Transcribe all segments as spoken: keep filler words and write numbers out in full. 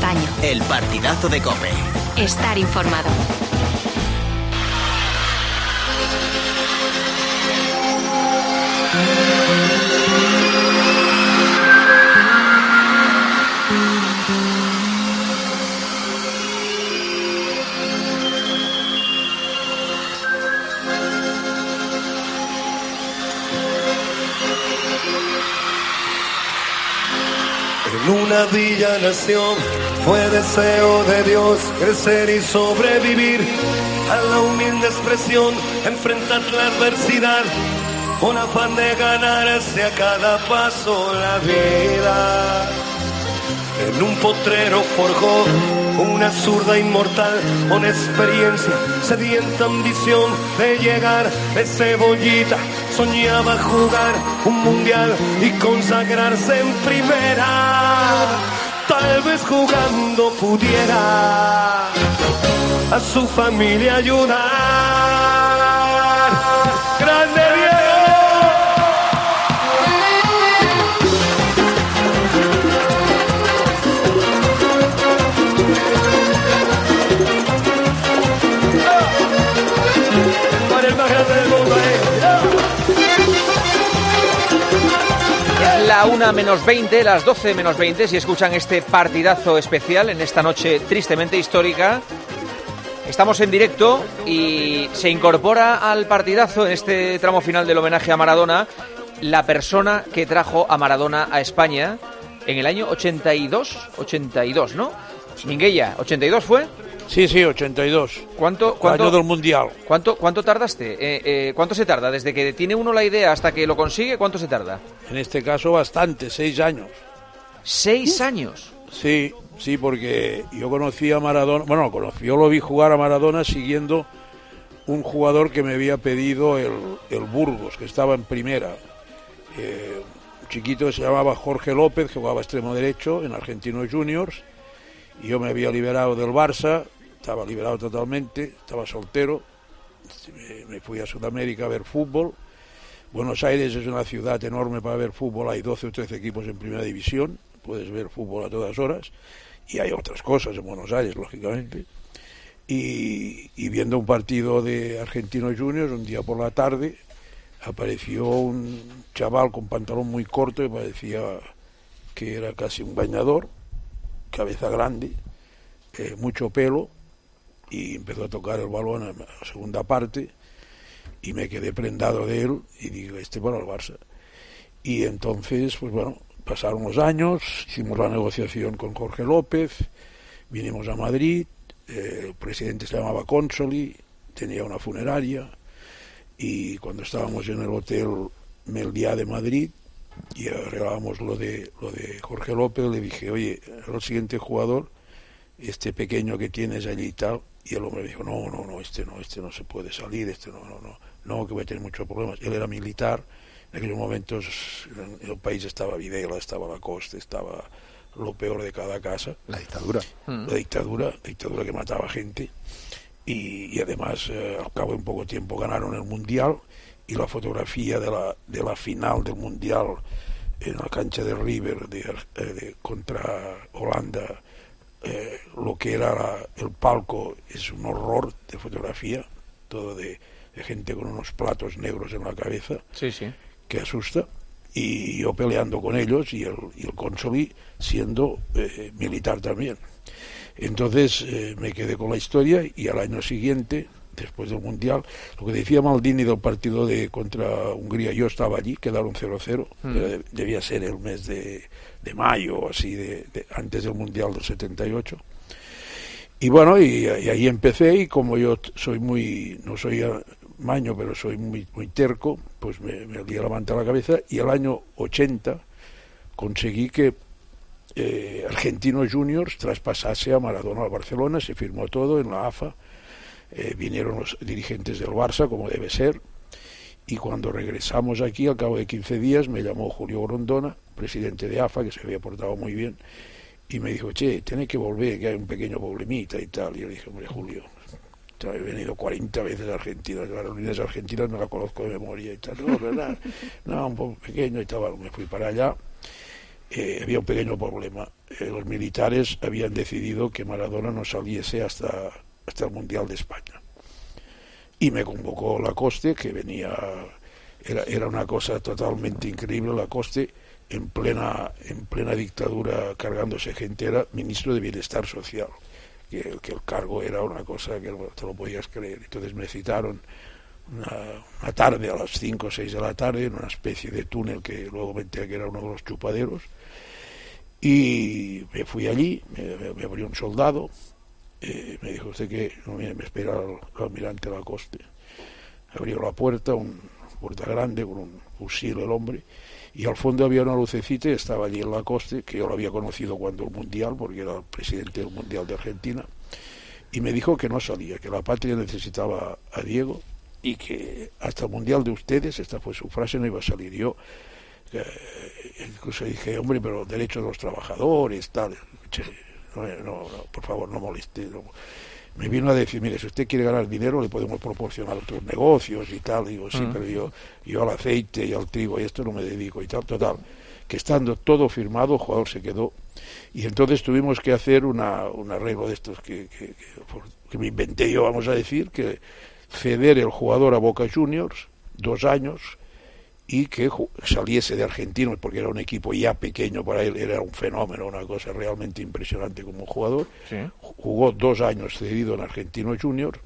Castaño. El partidazo de COPE. Estar informado. En una villa nación fue deseo de Dios crecer y sobrevivir a la humilde expresión, enfrentar la adversidad con afán de ganarse a cada paso la vida. En un potrero forjó una zurda inmortal con experiencia, sedienta ambición de llegar de cebollita. Soñaba jugar un mundial y consagrarse en primera. Tal vez jugando pudiera a su familia ayudar. ¡Grande Diego! Para el más grande del mundo, eh. La una menos veinte, las doce menos veinte, si escuchan este partidazo especial en esta noche tristemente histórica. Estamos en directo y se incorpora al partidazo en este tramo final del homenaje a Maradona la persona que trajo a Maradona a España en el año ochenta y dos, ochenta y dos, ¿no? Minguella, ¿ochenta y dos fue? Sí, sí, ochenta y dos. ¿Cuánto, cuánto, año del Mundial. ¿Cuánto, cuánto tardaste? Eh, eh, ¿Cuánto se tarda? Desde que tiene uno la idea hasta que lo consigue, ¿cuánto se tarda? En este caso bastante, seis años. ¿Seis años? Sí, sí, porque yo conocí a Maradona, bueno, conocí, yo lo vi jugar a Maradona siguiendo un jugador que me había pedido el, el Burgos, que estaba en primera. Eh, un chiquito que se llamaba Jorge López, que jugaba extremo derecho en Argentinos Juniors, y yo me había liberado del Barça. Estaba liberado totalmente, estaba soltero, me fui a Sudamérica a ver fútbol. Buenos Aires es una ciudad enorme para ver fútbol, hay doce o trece equipos en primera división, puedes ver fútbol a todas horas, y hay otras cosas en Buenos Aires, lógicamente. Y, y viendo un partido de Argentinos Juniors, un día por la tarde, apareció un chaval con pantalón muy corto que parecía que era casi un bañador, cabeza grande, eh, mucho pelo, y empezó a tocar el balón en la segunda parte y me quedé prendado de él y digo, este para el Barça. Y entonces, pues bueno, pasaron los años, hicimos la negociación con Jorge López, vinimos a Madrid, eh, el presidente se llamaba Consoli, tenía una funeraria, y cuando estábamos en el hotel Meliá de Madrid y arreglábamos lo de, lo de Jorge López, le dije, oye, el siguiente jugador, este pequeño que tienes allí y tal. Y el hombre me dijo, no, no, no, este no, este no se puede salir, este no, no, no, no, que voy a tener muchos problemas. Él era militar, en aquellos momentos el país estaba Videla, estaba Lacoste, estaba lo peor de cada casa. La dictadura. La dictadura, la dictadura que mataba gente. Y, y además, eh, al cabo de un poco tiempo ganaron el Mundial, y la fotografía de la, de la final del Mundial en la cancha de River de, de, contra Holanda, Eh, lo que era la, el palco es un horror de fotografía, todo de, de gente con unos platos negros en la cabeza, sí, sí, que asusta, y yo peleando con ellos y el, y el Consoli siendo eh, militar también. Entonces eh, me quedé con la historia, y al año siguiente, después del Mundial, lo que decía Maldini del partido de contra Hungría, yo estaba allí, quedaron cero cero, mm. debía ser el mes de de mayo, así, de, de antes del Mundial del setenta y ocho. Y bueno, y, y ahí empecé, y como yo soy muy, no soy maño, pero soy muy, muy terco, pues me, me di la manta a la cabeza, y el año ochenta conseguí que eh, Argentinos Juniors traspasase a Maradona al Barcelona, se firmó todo en la A F A, eh, vinieron los dirigentes del Barça, como debe ser, y cuando regresamos aquí, al cabo de quince días, me llamó Julio Grondona, presidente de A F A, que se había portado muy bien, y me dijo, che, tenés que volver, que hay un pequeño problemita y tal. Y yo le dije, hombre, Julio, he venido cuarenta veces a Argentina, las reuniones argentinas no las conozco de memoria y tal. No, ¿verdad? No, un poco pequeño y tal. Me fui para allá, eh, había un pequeño problema. Eh, los militares habían decidido que Maradona no saliese hasta, hasta el Mundial de España. Y me convocó Lacoste, que venía, era, era una cosa totalmente increíble. Lacoste, en plena, en plena dictadura, cargándose gente, era ministro de Bienestar Social, que, que el cargo era una cosa que no te lo podías creer. Entonces me citaron una, una tarde, a las cinco o seis de la tarde, en una especie de túnel que luego me enteré que era uno de los chupaderos, y me fui allí, me, me, me abrió un soldado. Eh, me dijo: usted que no, mire, me espera el, el almirante Lacoste. Abrió la puerta, una puerta grande con un fusil el hombre, y al fondo había una lucecita y estaba allí el Lacoste, que yo lo había conocido cuando el Mundial, porque era el presidente del Mundial de Argentina, y me dijo que no salía, que la patria necesitaba a Diego y que hasta el Mundial de ustedes, esta fue su frase, no iba a salir. Yo eh, incluso dije: hombre, pero derechos de los trabajadores, tal. Che, No, no, no, por favor, no moleste. No. Me vino a decir: mire, si usted quiere ganar dinero, le podemos proporcionar otros negocios y tal. Digo: sí, mm. pero yo, yo al aceite y al trigo y esto no me dedico y tal. Total, que estando todo firmado, el jugador se quedó. Y entonces tuvimos que hacer una, un arreglo de estos que, que, que, que me inventé yo, vamos a decir, que ceder el jugador a Boca Juniors dos años y que saliese de Argentinos, porque era un equipo ya pequeño para él, era un fenómeno, una cosa realmente impresionante como jugador. Sí. Jugó dos años cedido en Argentinos Juniors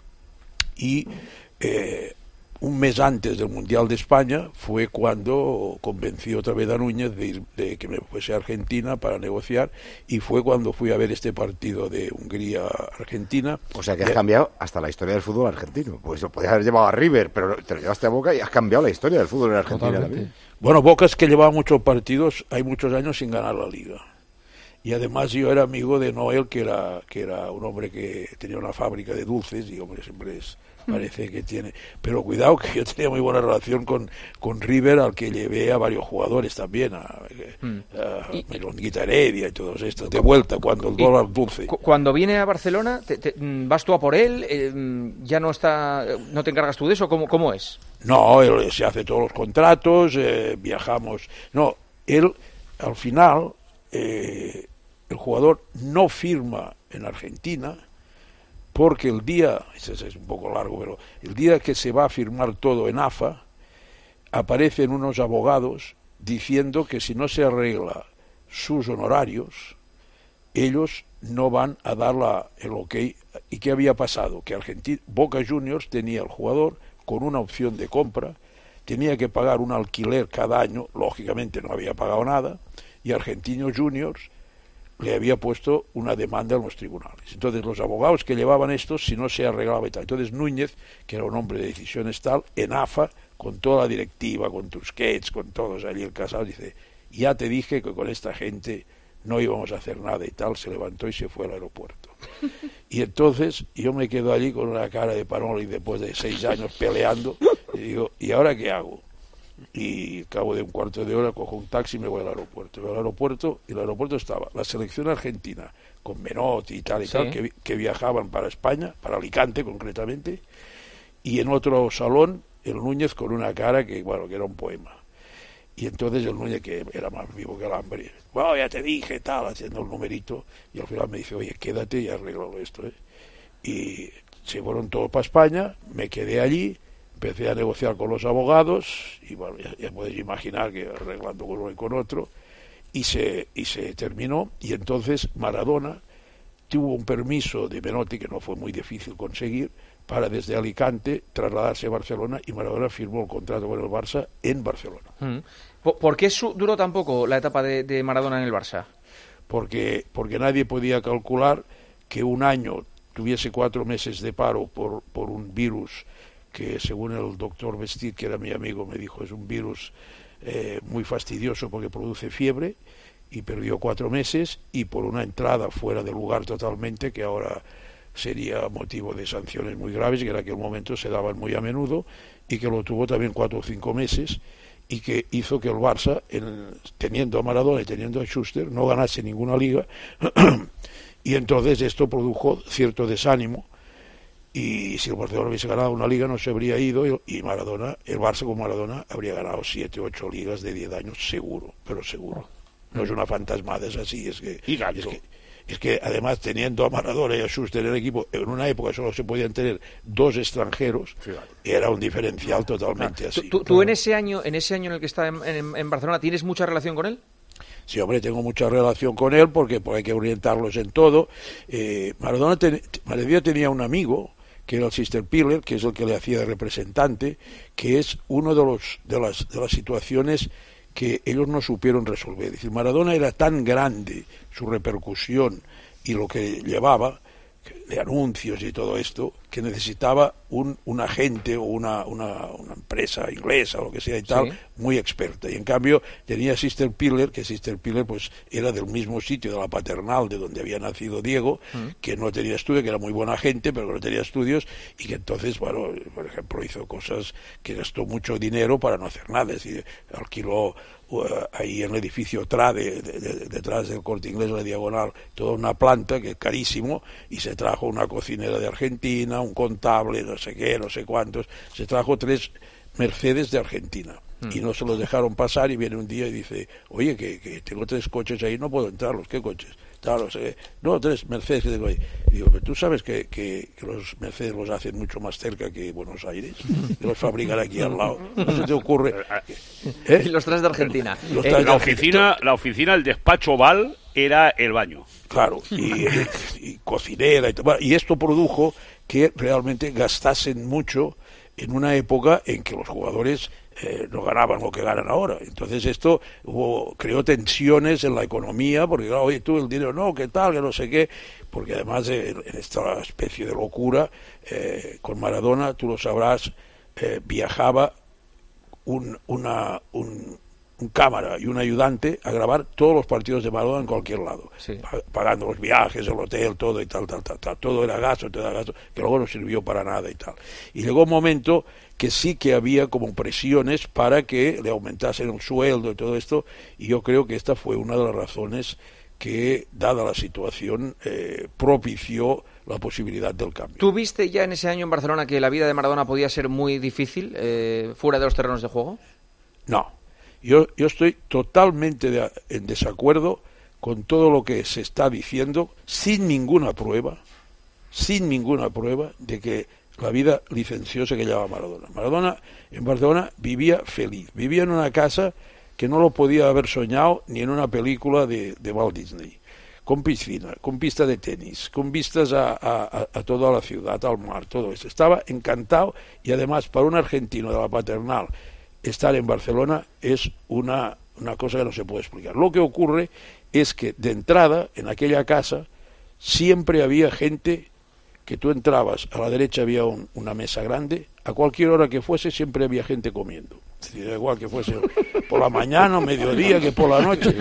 y eh, un mes antes del Mundial de España fue cuando convencí otra vez a Núñez de, ir, de que me fuese a Argentina para negociar, y fue cuando fui a ver este partido de Hungría-Argentina. O sea que has de... cambiado hasta la historia del fútbol argentino. Pues lo podías haber llevado a River, pero te lo llevaste a Boca y has cambiado la historia del fútbol en Argentina también. Bueno, Boca es que llevaba muchos partidos, hay muchos años sin ganar la Liga. Y además yo era amigo de Noel, que era, que era un hombre que tenía una fábrica de dulces, y hombre, siempre es... parece que tiene, pero cuidado que yo tenía muy buena relación con, con River, al que llevé a varios jugadores también, a, mm. a, a Melonguita Heredia y todos estos, de vuelta cuando el dólar dulce. Cuando viene a Barcelona, te, te, ¿vas tú a por él? Eh, ¿Ya no está, no te encargas tú de eso? ¿Cómo, cómo es? No, él se hace todos los contratos, eh, viajamos. No, él al final, eh, el jugador no firma en Argentina, porque el día, ese es un poco largo, pero el día que se va a firmar todo en A F A, aparecen unos abogados diciendo que si no se arregla sus honorarios, ellos no van a dar la, el ok. ¿Y qué había pasado? Que Argentina, Boca Juniors tenía al jugador con una opción de compra, tenía que pagar un alquiler cada año, lógicamente no había pagado nada, y Argentinos Juniors le había puesto una demanda en los tribunales. Entonces los abogados que llevaban esto, si no se arreglaba y tal. Entonces Núñez, que era un hombre de decisiones tal, en A F A, con toda la directiva, con Tusquets, con todos allí el casado, dice: ya te dije que con esta gente no íbamos a hacer nada y tal. Se levantó y se fue al aeropuerto. Y entonces yo me quedo allí con una cara de Panoli después de seis años peleando, y digo: ¿y ahora qué hago? Y al cabo de un cuarto de hora cojo un taxi y me voy al aeropuerto. Voy al aeropuerto y el aeropuerto estaba la selección argentina con Menotti y tal y sí. tal, que, que viajaban para España, para Alicante concretamente, y en otro salón el Núñez con una cara que, bueno, que era un poema. Y entonces el Núñez, que era más vivo que el hambre, bueno, ya te dije, tal, haciendo el numerito, y al final me dice: oye, quédate y arreglo esto, ¿eh? Y se fueron todos para España, me quedé allí, empecé a negociar con los abogados, y bueno, ya, ya podéis imaginar que arreglando con uno y con otro, y se, y se terminó, y entonces Maradona tuvo un permiso de Menotti, que no fue muy difícil conseguir, para desde Alicante trasladarse a Barcelona, y Maradona firmó el contrato con el Barça en Barcelona. Mm. ¿Por qué su, duró tan poco la etapa de, de Maradona en el Barça? Porque, porque nadie podía calcular que un año tuviese cuatro meses de paro por, por un virus que, según el doctor Vestit, que era mi amigo, me dijo: es un virus eh, muy fastidioso porque produce fiebre, y perdió cuatro meses, y por una entrada fuera de lugar totalmente, que ahora sería motivo de sanciones muy graves, que en aquel momento se daban muy a menudo, y que lo tuvo también cuatro o cinco meses, y que hizo que el Barça, en, teniendo a Maradona y teniendo a Schuster, no ganase ninguna liga, y entonces esto produjo cierto desánimo. Y si el Barcelona hubiese ganado una liga no se habría ido, y Maradona, el Barça con Maradona habría ganado siete, ocho ligas de diez años seguro, pero seguro. no es una fantasmada, es así, es que... Y Gallo. Es que, es que además teniendo a Maradona y a Schuster en el equipo, en una época solo se podían tener dos extranjeros, fíjate, era un diferencial totalmente así. ¿Tú, tú en ese año en ese año en el que está en, en, en Barcelona, tienes mucha relación con él? Sí, hombre, tengo mucha relación con él porque pues, hay que orientarlos en todo. Eh, Maradona, ten, Maradona tenía un amigo que era el Sister Piller, que es el que le hacía de representante, que es uno de los de las de las situaciones que ellos no supieron resolver. Es decir, Maradona era tan grande su repercusión y lo que llevaba de anuncios y todo esto, que necesitaba un, un agente o una, una, una empresa inglesa o lo que sea y tal, sí, muy experta. Y en cambio tenía Sister Piller, que Sister Piller pues era del mismo sitio, de la Paternal, de donde había nacido Diego, mm. que no tenía estudio, que era muy buena gente, pero que no tenía estudios, y que entonces, bueno, por ejemplo, hizo cosas que gastó mucho dinero para no hacer nada, es decir, alquiló uh, ahí en el edificio Trade, de, de, de, detrás del Corte Inglés, la Diagonal, toda una planta que es carísimo, y se trajo una cocinera de Argentina, un contable, no sé qué, no sé cuántos, se trajo tres Mercedes de Argentina mm. y no se los dejaron pasar, y viene un día y dice, oye, que, que tengo tres coches ahí, no puedo entrarlos. ¿Qué coches? Claro, sé, no, tres Mercedes que tengo ahí. Y digo, pero tú sabes que, que, que los Mercedes los hacen mucho más cerca que Buenos Aires, que los fabrican aquí al lado. No se te ocurre. ¿Eh? Los tres de Argentina. Los tres eh, de la oficina, Argentina. La oficina, el despacho Oval era el baño. Claro, y, y cocinera y todo. Y esto produjo que realmente gastasen mucho en una época en que los jugadores eh, no ganaban lo que ganan ahora. Entonces esto hubo, creó tensiones en la economía, porque claro, oye, tú el dinero no, qué tal, que no sé qué, porque además eh, en esta especie de locura, eh, con Maradona, tú lo sabrás, eh, viajaba un, una, un, un cámara y un ayudante a grabar todos los partidos de Maradona en cualquier lado, sí, pagando los viajes, el hotel, todo y tal, tal, tal, tal, todo era gasto, todo era gasto, que luego no sirvió para nada y tal. Y llegó un momento que sí que había como presiones para que le aumentasen el sueldo y todo esto, y yo creo que esta fue una de las razones que, dada la situación, eh, propició la posibilidad del cambio. ¿Tú viste ya en ese año en Barcelona que la vida de Maradona podía ser muy difícil eh, fuera de los terrenos de juego? No. Yo, yo estoy totalmente de, en desacuerdo con todo lo que se está diciendo, sin ninguna prueba, sin ninguna prueba de que la vida licenciosa que llevaba Maradona. Maradona en Barcelona vivía feliz, vivía en una casa que no lo podía haber soñado ni en una película de, de Walt Disney, con piscina, con pista de tenis, con vistas a, a, a toda la ciudad, al mar, todo eso. Estaba encantado, y además para un argentino de la Paternal, estar en Barcelona es una, una cosa que no se puede explicar. Lo que ocurre es que de entrada, en aquella casa, siempre había gente que tú entrabas, a la derecha había un, una mesa grande, a cualquier hora que fuese siempre había gente comiendo. Es decir, da igual que fuese por la mañana, mediodía, que por la noche.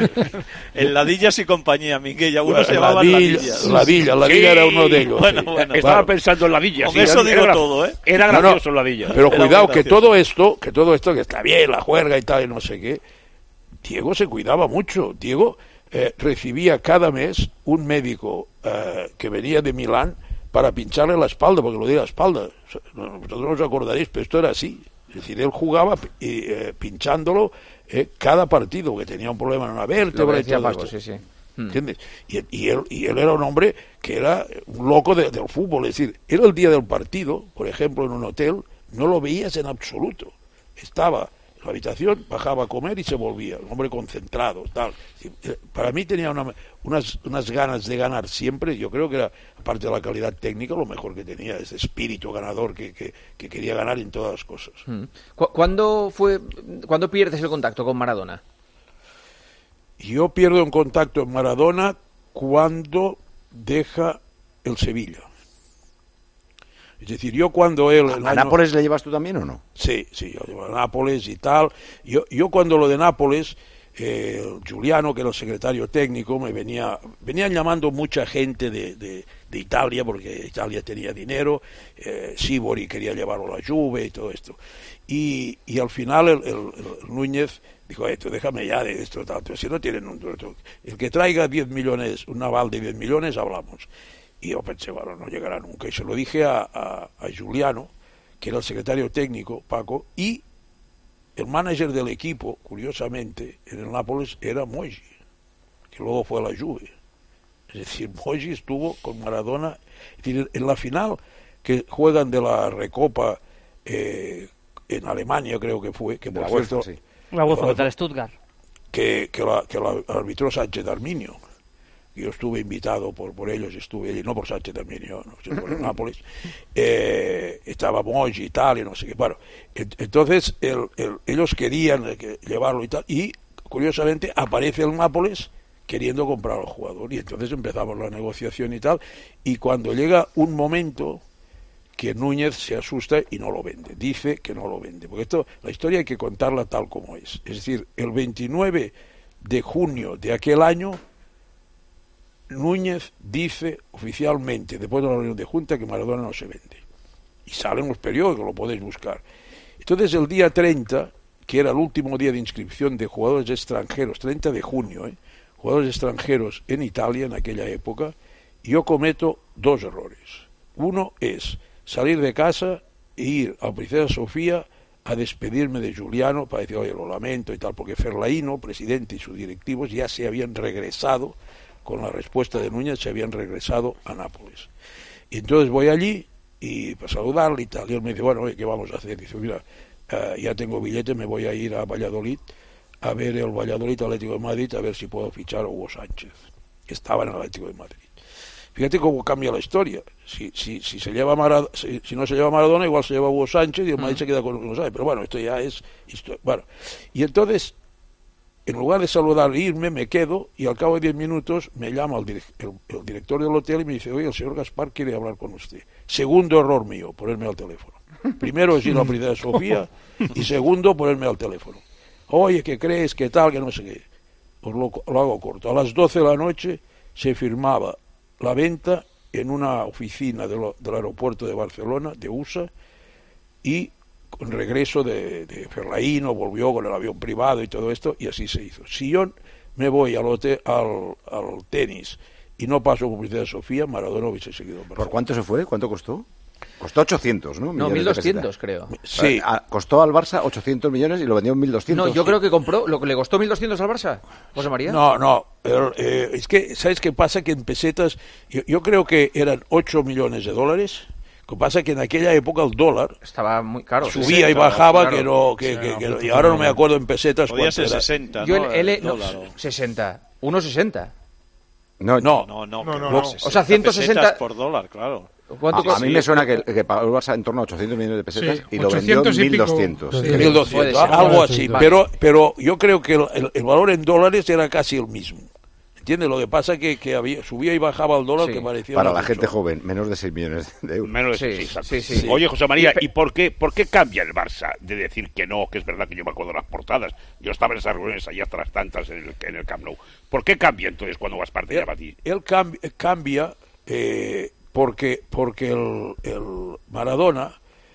En Ladillas y compañía, Miguel, ya uno bueno, se llamaba Ladillas. Ladillas, Ladillas sí, era uno de ellos. Bueno, sí. bueno, Estaba claro. pensando en Ladillas. Con sí, eso era, digo era, todo, ¿eh? Era gracioso no, no, Ladillas. Pero era cuidado, que todo esto, que todo esto, que está bien, la juerga y tal, y no sé qué, Diego se cuidaba mucho. Diego eh, recibía cada mes un médico eh, que venía de Milán para pincharle la espalda, porque lo di la espalda. Vosotros no os acordaréis, pero esto era así. Es decir, él jugaba eh, pinchándolo eh, cada partido, que tenía un problema en una vértebra y todo Paco, esto. Sí, sí. ¿Entiendes? Y, y, él, y él era un hombre que era un loco de, del fútbol. Es decir, era el día del partido, por ejemplo, en un hotel, no lo veías en absoluto. Estaba en la habitación, bajaba a comer y se volvía. Un hombre concentrado, tal. Para mí tenía una, unas, unas ganas de ganar siempre. Yo creo que era, aparte de la calidad técnica, lo mejor que tenía, ese espíritu ganador que, que, que quería ganar en todas las cosas. ¿Cuándo fue, cuándo pierdes el contacto con Maradona? Yo pierdo un contacto en Maradona cuando deja el Sevilla. Es decir, yo cuando él... ¿A, el ¿A año... Nápoles le llevas tú también o no? Sí, sí, yo llevo a Nápoles y tal. Yo, yo cuando lo de Nápoles, eh, Giuliano, que era el secretario técnico, me venía... Venían llamando mucha gente de, de, de Italia, porque Italia tenía dinero, eh, Sibori quería llevarlo a la Juve y todo esto. Y, y al final el, el, el Núñez dijo, esto, déjame ya de esto, tanto, si no tienen un... El que traiga diez millones, un aval de diez millones, hablamos. Y yo pensé, bueno, no llegará nunca. Y se lo dije a, a, a Giuliano, que era el secretario técnico, Paco, y el manager del equipo, curiosamente, en el Nápoles, era Moisi. luego fue a la Juve. Es decir, Moggi estuvo con Maradona. Es decir, en la final que juegan de la Recopa eh, en Alemania, creo que fue, que por UEFA, cierto, sí. La UEFA contra el Stuttgart. que, que, la, que la arbitró Sánchez Arminio. Yo estuve invitado por, por ellos, estuve allí, no por Sánchez Arminio, no, sino por Nápoles. Eh, estaba Moggi y tal, y no sé qué. Bueno, entonces el, el, ellos querían llevarlo y tal, y curiosamente aparece el Nápoles queriendo comprar al jugador, y entonces empezamos la negociación y tal, y cuando llega un momento que Núñez se asusta y no lo vende, dice que no lo vende, porque esto, la historia hay que contarla tal como es. Es decir, el veintinueve de junio de aquel año, Núñez dice oficialmente, después de la reunión de junta, que Maradona no se vende. Y salen los periódicos, lo podéis buscar. Entonces el día treinta, que era el último día de inscripción de jugadores extranjeros, treinta de junio, ¿eh? jugadores extranjeros en Italia en aquella época, yo cometo dos errores. Uno es salir de casa e ir a Princesa Sofía a despedirme de Giuliano para decir, oye, lo lamento y tal, porque Ferlaino, presidente y sus directivos ya se habían regresado, con la respuesta de Núñez, se habían regresado a Nápoles. Y entonces voy allí y para saludarle y tal, y él me dice, bueno, oye, ¿qué vamos a hacer? Dice, mira, uh, ya tengo billete, me voy a ir a Valladolid a ver el Valladolid Atlético de Madrid, a ver si puedo fichar a Hugo Sánchez, que estaba en el Atlético de Madrid. Fíjate cómo cambia la historia. Si, si, si, se lleva Marad- si, si no se lleva Maradona, igual se lleva Hugo Sánchez y el Madrid mm. se queda con Hugo Sánchez. Pero bueno, esto ya es historia. Bueno, y entonces, en lugar de saludar e irme, me quedo, y al cabo de diez minutos me llama el, direc- el, el director del hotel y me dice, oye, el señor Gaspar quiere hablar con usted. Segundo error mío, ponerme al teléfono. Primero es ir a la Princesa Sofía y segundo, ponerme al teléfono. Oye, ¿qué crees? ¿Qué tal? Que no sé qué. Pues lo, lo hago corto. A las doce de la noche se firmaba la venta en una oficina de lo, del aeropuerto de Barcelona, de U S A, y con regreso de, de Ferlaino, volvió con el avión privado y todo esto, y así se hizo. Si yo me voy al, hotel, al, al tenis y no paso por Princesa Sofía, Maradona hubiese seguido en Barcelona. ¿Por cuánto se fue? ¿Cuánto costó? Costó ochocientos, ¿no? No, mil doscientos creo. Sí. A, costó al Barça ochocientos millones y lo vendió en mil doscientos. No, yo creo que compró, lo que le costó mil doscientos al Barça, José María. No, no, el, eh, es que, ¿sabes qué pasa? Que en pesetas, yo, yo creo que eran ocho millones de dólares. Lo que pasa es que en aquella época el dólar estaba muy caro. subía sesenta, y bajaba, claro. que no, que, que, que, que, y ahora no me acuerdo en pesetas. Podía ser era. sesenta, Yo ¿no? el L, El no, dólar, o- sesenta, uno sesenta. No, No, No, no, No, no, pero no. sesenta O sea, ciento sesenta pesetas por dólar, claro. ¿Cuánto A, a costó? mí me suena que, que pagó el Barça en torno a ochocientos millones de pesetas Sí, y lo vendió en ochocientos y mil pico. doscientos. Sí. mil Puede doscientos, ser. algo así, Vale. pero, pero yo creo que el, el, el valor en dólares era casi el mismo. ¿Entiendes? Lo que pasa es que, que había, subía y bajaba el dólar, Sí. que parecía... Para una la gente cosa. joven, menos de seis millones de euros. Menos Sí, de sí, exacto. sí, sí. Oye, José María, Y- ¿y por qué, por qué cambia el Barça de decir que no? Que es verdad que yo me acuerdo de las portadas. Yo estaba en esas reuniones allá hasta las tantas en el, en el Camp Nou. ¿Por qué cambia entonces cuando Gaspar te llama a ti? Él cambi- cambia eh, porque, porque el, el Maradona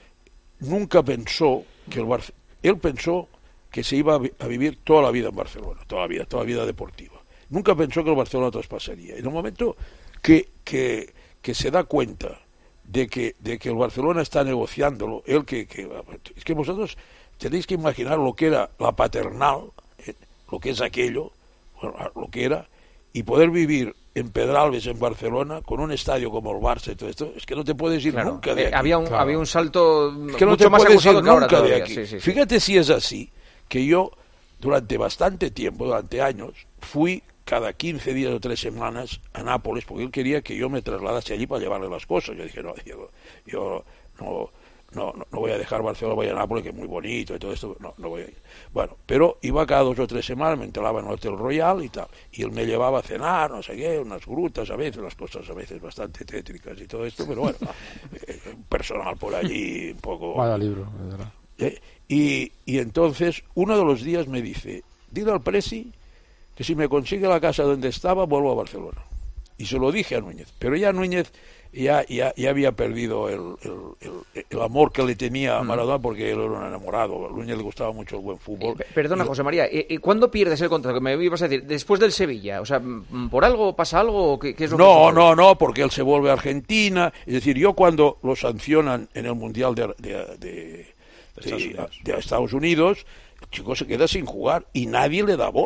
nunca pensó que el Barça... Él pensó que se iba a, vi- a vivir toda la vida en Barcelona, toda la vida, toda la vida deportiva. Nunca pensó que el Barcelona traspasaría. En el momento que, que, que se da cuenta de que, de que el Barcelona está negociándolo, él que, que... Es que vosotros tenéis que imaginar lo que era la paternal, eh, lo que es aquello, bueno, lo que era, y poder vivir en Pedralbes, en Barcelona, con un estadio como el Barça y todo esto, es que no te puedes ir Claro. nunca de Eh, aquí. había, un, Claro. había un salto Es que no mucho te más puedes ir acusado que ahora nunca de todavía. aquí. Sí, sí, sí. Fíjate si es así, que yo durante bastante tiempo, durante años, fui cada quince días o tres semanas a Nápoles, porque él quería que yo me trasladase allí para llevarle las cosas. Yo dije, no, Diego, yo no, no, no, no voy a dejar Barcelona, voy a Nápoles, que es muy bonito y todo esto, no, no voy a ir. Bueno, pero iba cada dos o tres semanas, me instalaba en el Hotel Royal y tal, y él me llevaba a cenar, no sé qué, unas grutas a veces, las cosas a veces bastante tétricas y todo esto, pero bueno, eh, personal por allí, un poco... Vaya libro, de verdad. ¿eh? Y, y entonces uno de los días me dice, dile al Presi que si me consigue la casa donde estaba, vuelvo a Barcelona. Y se lo dije a Núñez, pero ya Núñez ya, ya, ya había perdido el, el, el, el amor que le tenía a Maradona, porque él era un enamorado. A Núñez le gustaba mucho el buen fútbol. Eh, Perdona, Y- José María, ¿y, y cuándo pierdes el contrato? Que me ibas a decir, después del Sevilla, o sea, mm, ¿por algo pasa algo? ¿O qué, qué es lo que No, sucede? no, no, porque él se vuelve a Argentina. Es decir, yo cuando lo sancionan en el Mundial de, de, de, de- Estados Unidos. de Estados Unidos, el chico se queda sin jugar y nadie le da bola.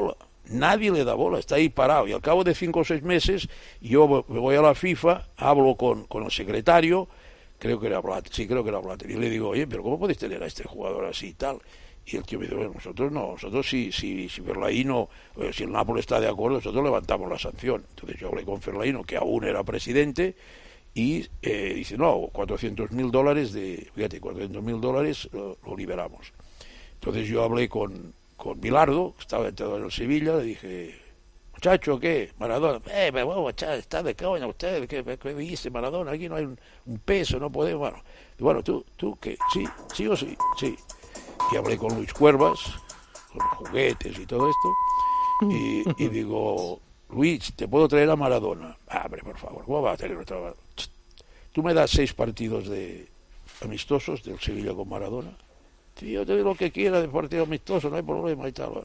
nadie le da bola, está ahí parado. Y al cabo de cinco o seis meses, yo me voy a la FIFA, hablo con, con el secretario, creo que era Blatter, sí, creo que era Blatter, y le digo, oye, pero ¿cómo podéis tener a este jugador así y tal? Y el tío me dice, bueno, nosotros no, nosotros si, si, si Ferlaino, eh, si el Nápoles está de acuerdo, nosotros levantamos la sanción. Entonces yo hablé con Ferlaino, que aún era presidente, y eh, dice, no, cuatrocientos mil dólares de, fíjate, cuatrocientos mil dólares lo, lo liberamos. Entonces yo hablé con, con Bilardo, que estaba entrado en el Sevilla, le dije, muchacho, ¿qué? Maradona, eh, me voy a echar, está de coña usted, ¿qué, qué dice Maradona? Aquí no hay un, un peso, no podemos, bueno, bueno, tú, tú, ¿qué? Sí, sí o sí, sí. Y hablé con Luis Cuervas, con los juguetes y todo esto, y, y digo, Luis, ¿te puedo traer a Maradona? Ah, hombre, por favor, ¿cómo va a tener otra Maradona? Tú me das seis partidos de amistosos del Sevilla con Maradona. Sí, yo te doy lo que quiera de partido amistoso, no hay problema y tal.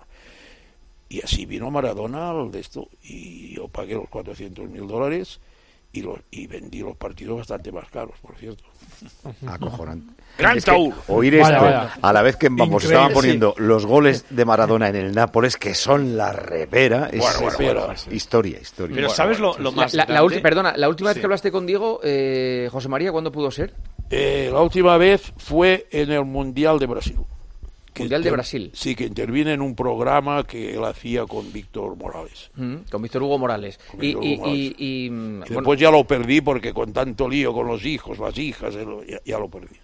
Y así vino Maradona al de esto, y yo pagué los cuatrocientos mil dólares y, los, y vendí los partidos bastante más caros, por cierto. Acojonante. Gran Es que Taúl. oír Vaya, esto, vaya. a la vez que vamos, Increíble, estaban poniendo sí. los goles de Maradona en el Nápoles, que son la repera, es Bueno, bueno, bueno, bueno, historia, historia. Pero Bueno, ¿sabes bueno, lo, lo La, más la- la grande? ulti- perdona, la última vez Sí. que hablaste con Diego, eh, José María, ¿cuándo pudo ser? Eh, la última vez fue en el Mundial de Brasil. Que Mundial de inter- Brasil. Sí, que interviene en un programa que él hacía con Víctor Morales. Mm, con Víctor Hugo Morales. Con Y, Víctor y- Hugo Morales. y- y, mm, Y bueno, después ya lo perdí porque con tanto lío con los hijos, las hijas, eh, ya, ya lo perdí.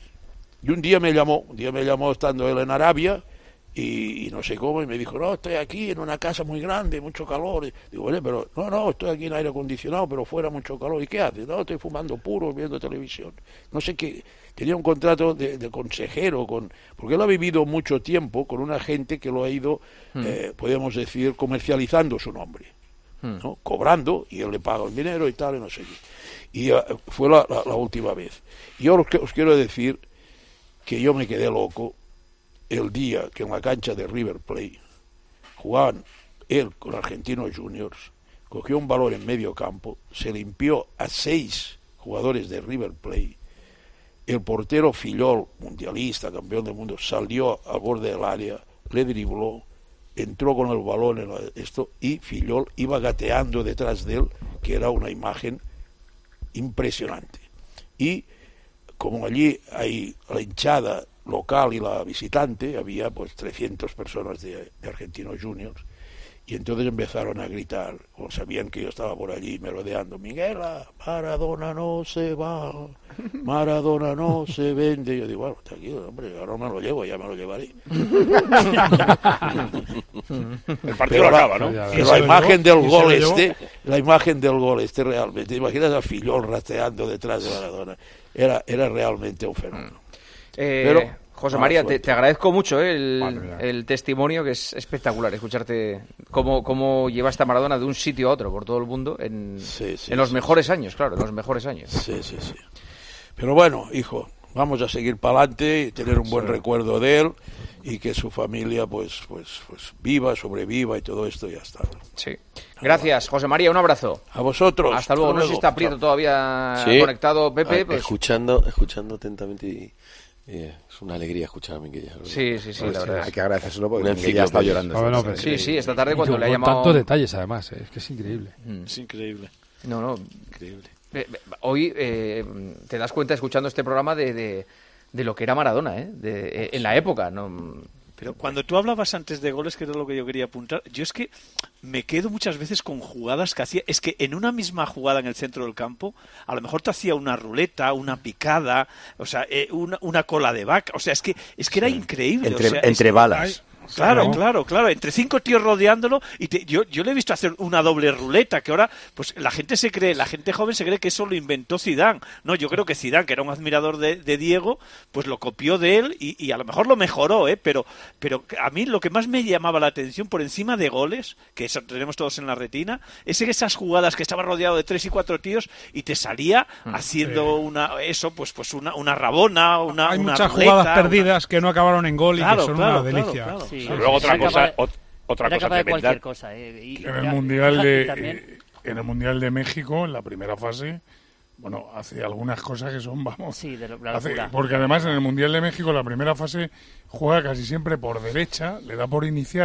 Y un día me llamó, un día me llamó estando él en Arabia y, y no sé cómo, y me dijo, no, estoy aquí en una casa muy grande, mucho calor. Y digo, oye, pero no, no, estoy aquí en aire acondicionado, pero fuera mucho calor. ¿Y qué haces? No, estoy fumando puro, viendo televisión. No sé qué, tenía un contrato de, de consejero, con porque él ha vivido mucho tiempo con una gente que lo ha ido, eh, podemos decir, comercializando su nombre. ¿no? Cobrando, y él le paga el dinero y tal, y no sé qué. Y uh, fue la, la, la última vez. Y yo os, os quiero decir que yo me quedé loco el día que en la cancha de River Plate jugaban él con Argentinos Juniors, cogió un balón en medio campo, se limpió a seis jugadores de River Plate, el portero Fillol, mundialista, campeón del mundo, salió al borde del área, le dribló, entró con el balón en la- esto, y Fillol iba gateando detrás de él, que era una imagen impresionante. Y como allí hay la hinchada local y la visitante, había pues trescientas personas de, de Argentinos Juniors, y entonces empezaron a gritar, o sabían que yo estaba por allí merodeando, Miguela, Maradona no se va, Maradona no se vende. Yo digo, bueno, tranquilo, hombre, ahora me lo llevo, ya me lo llevaré. El partido lo la, acaba, ¿no? Ya, ya. pero ¿Se la lo imagen llevó? del ¿Y se gol lo llevó? este, la imagen del gol este realmente, imaginas a Fillol rastreando detrás de Maradona, era, era realmente un fenómeno. eh, pero- José mala María, te, suerte. te agradezco mucho eh, el, Madre mía. el testimonio, que es espectacular escucharte cómo, cómo llevaste a Maradona de un sitio a otro por todo el mundo en, Sí, sí, en los sí, mejores años, claro, en los mejores años. Sí, sí, sí. Pero bueno, hijo, vamos a seguir para adelante y tener un buen recuerdo de él y que su familia pues pues pues viva, sobreviva y todo esto y ya está. Sí. Gracias, José María, un abrazo. A vosotros. Hasta luego. No sé si está Prieto Chao. todavía Sí. conectado, Pepe. Ah, Pues... Escuchando, escuchando atentamente y, y es una alegría escuchar a Minguella. Sí, sí, sí, la verdad. Hay que agradecérselo porque Una Miguel ya está enciclopedia. llorando. Ah, bueno, Sí, pero- Sí, sí, esta tarde Y cuando con le ha llamado... tantos detalles, además, eh, es que es increíble. Es increíble. No, no. Increíble. Eh, eh, Hoy eh, te das cuenta escuchando este programa de, de, de lo que era Maradona, ¿eh? De, eh, en la época, ¿no? Pero cuando tú hablabas antes de goles, que era lo que yo quería apuntar, yo es que me quedo muchas veces con jugadas que hacía. Es que en una misma jugada en el centro del campo, a lo mejor te hacía una ruleta, una picada, o sea, eh, una, una cola de vaca. O sea, es que es que era increíble. Entre, o sea, entre es- balas. Claro, Claro. claro, claro. Entre cinco tíos rodeándolo y te- yo, yo le he visto hacer una doble ruleta que ahora, pues la gente se cree, la gente joven se cree que eso lo inventó Zidane. No, yo creo que Zidane, que era un admirador de, de Diego, pues lo copió de él y, y a lo mejor lo mejoró, ¿eh? Pero, pero a mí lo que más me llamaba la atención por encima de goles, que eso tenemos todos en la retina, es que esas jugadas que estaba rodeado de tres y cuatro tíos y te salía haciendo una, eso, pues, pues una, una rabona, una, Hay una muchas ruleta, jugadas una- perdidas que no acabaron en gol y Claro, que son claro, una claro, delicia. claro. Sí, Pero luego otra era cosa, capaz- ot- otra era cosa capaz de tremenda. cualquier cosa. eh, y- En el ya- Mundial y de también- eh, en el Mundial de México, en la primera fase, bueno, hace algunas cosas que son, vamos, Sí, de lo- la hace- locura. porque además en el Mundial de México la primera fase juega casi siempre por derecha, le da por iniciar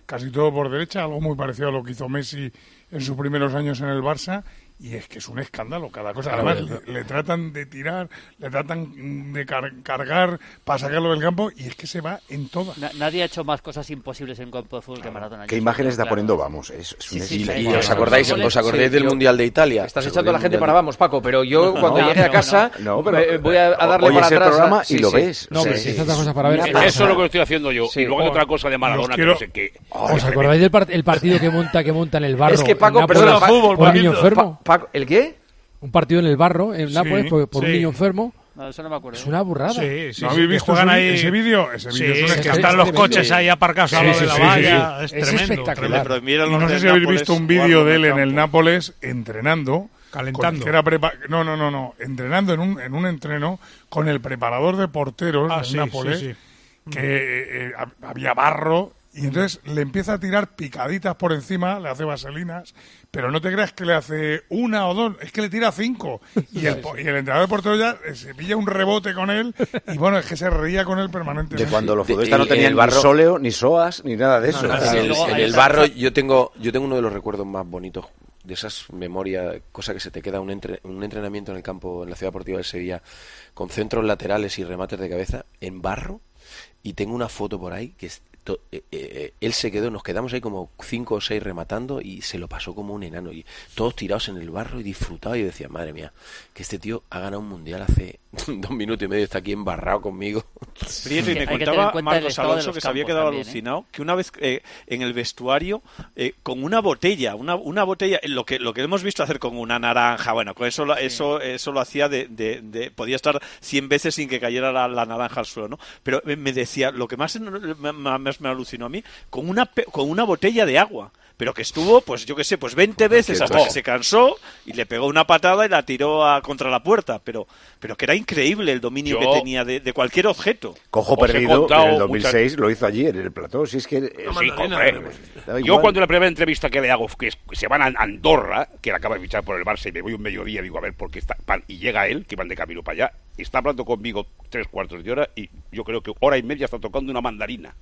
casi todo por derecha, algo muy parecido a lo que hizo Messi en sus primeros años en el Barça. Y es que es un escándalo cada cosa. Además, le, le tratan de tirar, le tratan de car cargar para sacarlo del campo y es que se va en todas. Na nadie ha hecho más cosas imposibles en un campo de fútbol que Maradona. ¿Qué imágenes está poniendo Vamos? Es, es sí, un sí, sí, y, y os acordáis, ¿os acordáis sí, del yo, Mundial de Italia? Estás echando a la gente para Vamos, Paco, pero yo no, cuando no, llegue a casa no, no, pero, eh, voy a, a darle para atrás programa a... y lo ves. No, pero si hay tantas cosas para ver. Eso es lo que estoy haciendo yo. Y luego hay otra cosa de Maradona que no sé qué. ¿Os acordáis del partido que monta que monta en el barro? Es que Paco, perdona, por un niño enfermo. ¿El qué? Un partido en el barro, en sí, Nápoles, por, por sí. un niño enfermo. No, eso no me acuerdo. Es una burrada. Sí, sí, ¿no habéis visto ese, ahí... ese vídeo? Ese vídeo sí, es, es que están es los tremendo. coches ahí aparcados a lo de la valla. Sí, sí. Es, es tremendo. espectacular. Tremendo. Y no sé si habéis visto un vídeo de él en el Nápoles entrenando. Calentando. Que era no, no, no, no. Entrenando en un, en un entreno con el preparador de porteros ah, del sí, Nápoles. Sí, sí. Que eh, había barro. Y entonces le empieza a tirar picaditas por encima, le hace vaselinas, pero no te creas que le hace una o dos, es que le tira cinco. Y el, y el entrenador de portero ya se pilla un rebote con él y bueno, es que se reía con él permanentemente. De cuando los futbolistas no tenían ni sóleo, ni soas, ni nada de eso. No, no, en el, en el barro yo tengo, yo tengo uno de los recuerdos más bonitos de esas memorias, cosa que se te queda un, entre, un entrenamiento en el campo, en la Ciudad Deportiva de Sevilla, con centros laterales y remates de cabeza en barro, y tengo una foto por ahí que es To, eh, eh, él se quedó, nos quedamos ahí como cinco o seis rematando y se lo pasó como un enano y todos tirados en el barro y disfrutados y decía, madre mía, que este tío ha ganado un mundial hace dos minutos y medio, está aquí embarrado conmigo. Prieto, y me contaba Marcos Alonso que se había quedado también, alucinado ¿eh? que una vez eh, en el vestuario eh, con una botella, una, una botella, lo que lo que hemos visto hacer con una naranja, bueno, con eso sí. eso eso lo hacía de, de, de podía estar cien veces sin que cayera la, la naranja al suelo, ¿no? Pero me decía, lo que más me, me, me alucinó a mí, con una con una botella de agua, pero que estuvo, pues yo qué sé, pues veinte veces hasta que se cansó y le pegó una patada y la tiró a, contra la puerta, pero pero que era increíble el dominio yo, que tenía de, de cualquier objeto. Cojo perdido, en el dos mil seis muchas... lo hizo allí en el plató, si es que... No, sí, hombre, yo cuando la primera entrevista que le hago, que es, se van a Andorra, que le acaba de fichar por el Barça, y me voy un mediodía, digo, a ver, porque está, y llega él, que van de camino para allá, y está hablando conmigo tres cuartos de hora, y yo creo que hora y media está tocando una mandarina.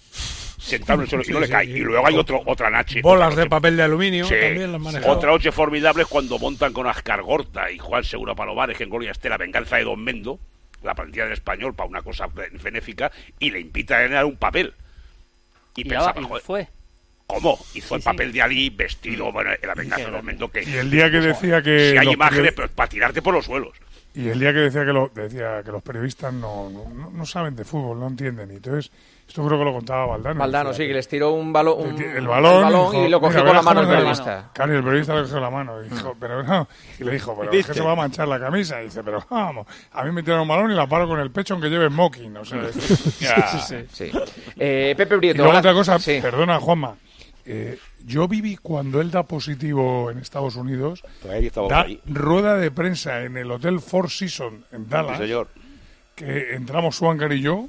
Sentado en el suelo y no le cae. Y luego hay otro, otra noche. Bolas otra de papel de aluminio. Sí. También las manejaba. Otra noche formidable cuando montan con Ascar Gorta y Juan Segura Palomares, que en Gloria esté la venganza de Don Mendo, la plantilla del Español, para una cosa benéfica, y le invita a ganar un papel. Y, y pensaba, y fue. ¿Cómo? Hizo sí, el papel sí. de Ali vestido, bueno, la venganza de Don Mendo. Que, y el día que decía que... Si hay imágenes, pero para tirarte por los suelos. Y el día que decía que, lo, decía que los periodistas no, no, no saben de fútbol, no entienden. Y entonces, esto creo que lo contaba Valdano. Valdano, decía, sí, que les tiró un, balo, un el, el balón, el balón dijo, y lo cogió mira, con la mano el periodista. Claro, y el periodista le cogió la mano. Y, dijo, pero no, y le dijo, pero es que se va a manchar la camisa. Y dice, pero vamos, a mí me tiraron un balón y la paro con el pecho aunque lleve smoking. O sea, ya. sí, sí, sí. Eh, Pepe Prieto. Y luego otra cosa, sí. perdona, Juanma. Eh, yo viví cuando él da positivo en Estados Unidos, da ahí. rueda de prensa en el Hotel Four Seasons en Dallas, sí, señor. que entramos Suáncar y yo,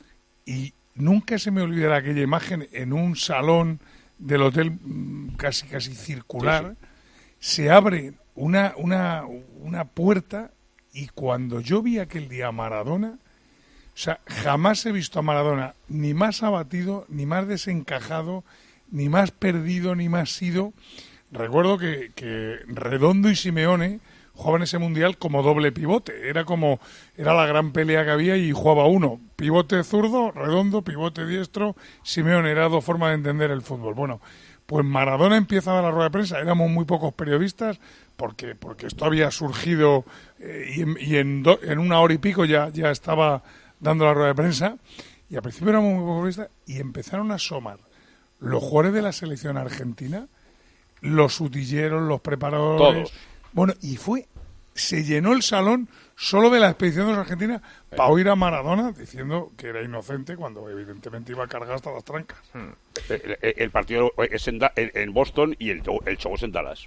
y nunca se me olvidará aquella imagen en un salón del hotel casi casi circular, sí, sí. Se abre una, una, una puerta y cuando yo vi aquel día a Maradona, o sea, jamás he visto a Maradona ni más abatido, ni más desencajado, ni más perdido, ni más sido. Recuerdo que, que Redondo y Simeone jugaban ese mundial como doble pivote. Era como, era la gran pelea que había y jugaba uno. Pivote zurdo, Redondo, pivote diestro, Simeone. Era dos formas de entender el fútbol. Bueno, pues Maradona empieza a dar la rueda de prensa. Éramos muy pocos periodistas porque, porque esto había surgido eh, y, en, y en, do, en una hora y pico ya, ya estaba dando la rueda de prensa. Y al principio éramos muy pocos periodistas y empezaron a asomar los jugadores de la selección argentina, los utilleros, los preparadores. Todos. Bueno, y fue, se llenó el salón solo de la expedición de los argentinos para oír a Maradona diciendo que era inocente cuando evidentemente iba a cargar hasta las trancas. El, el, el partido es en, en Boston y el, el show es en Dallas.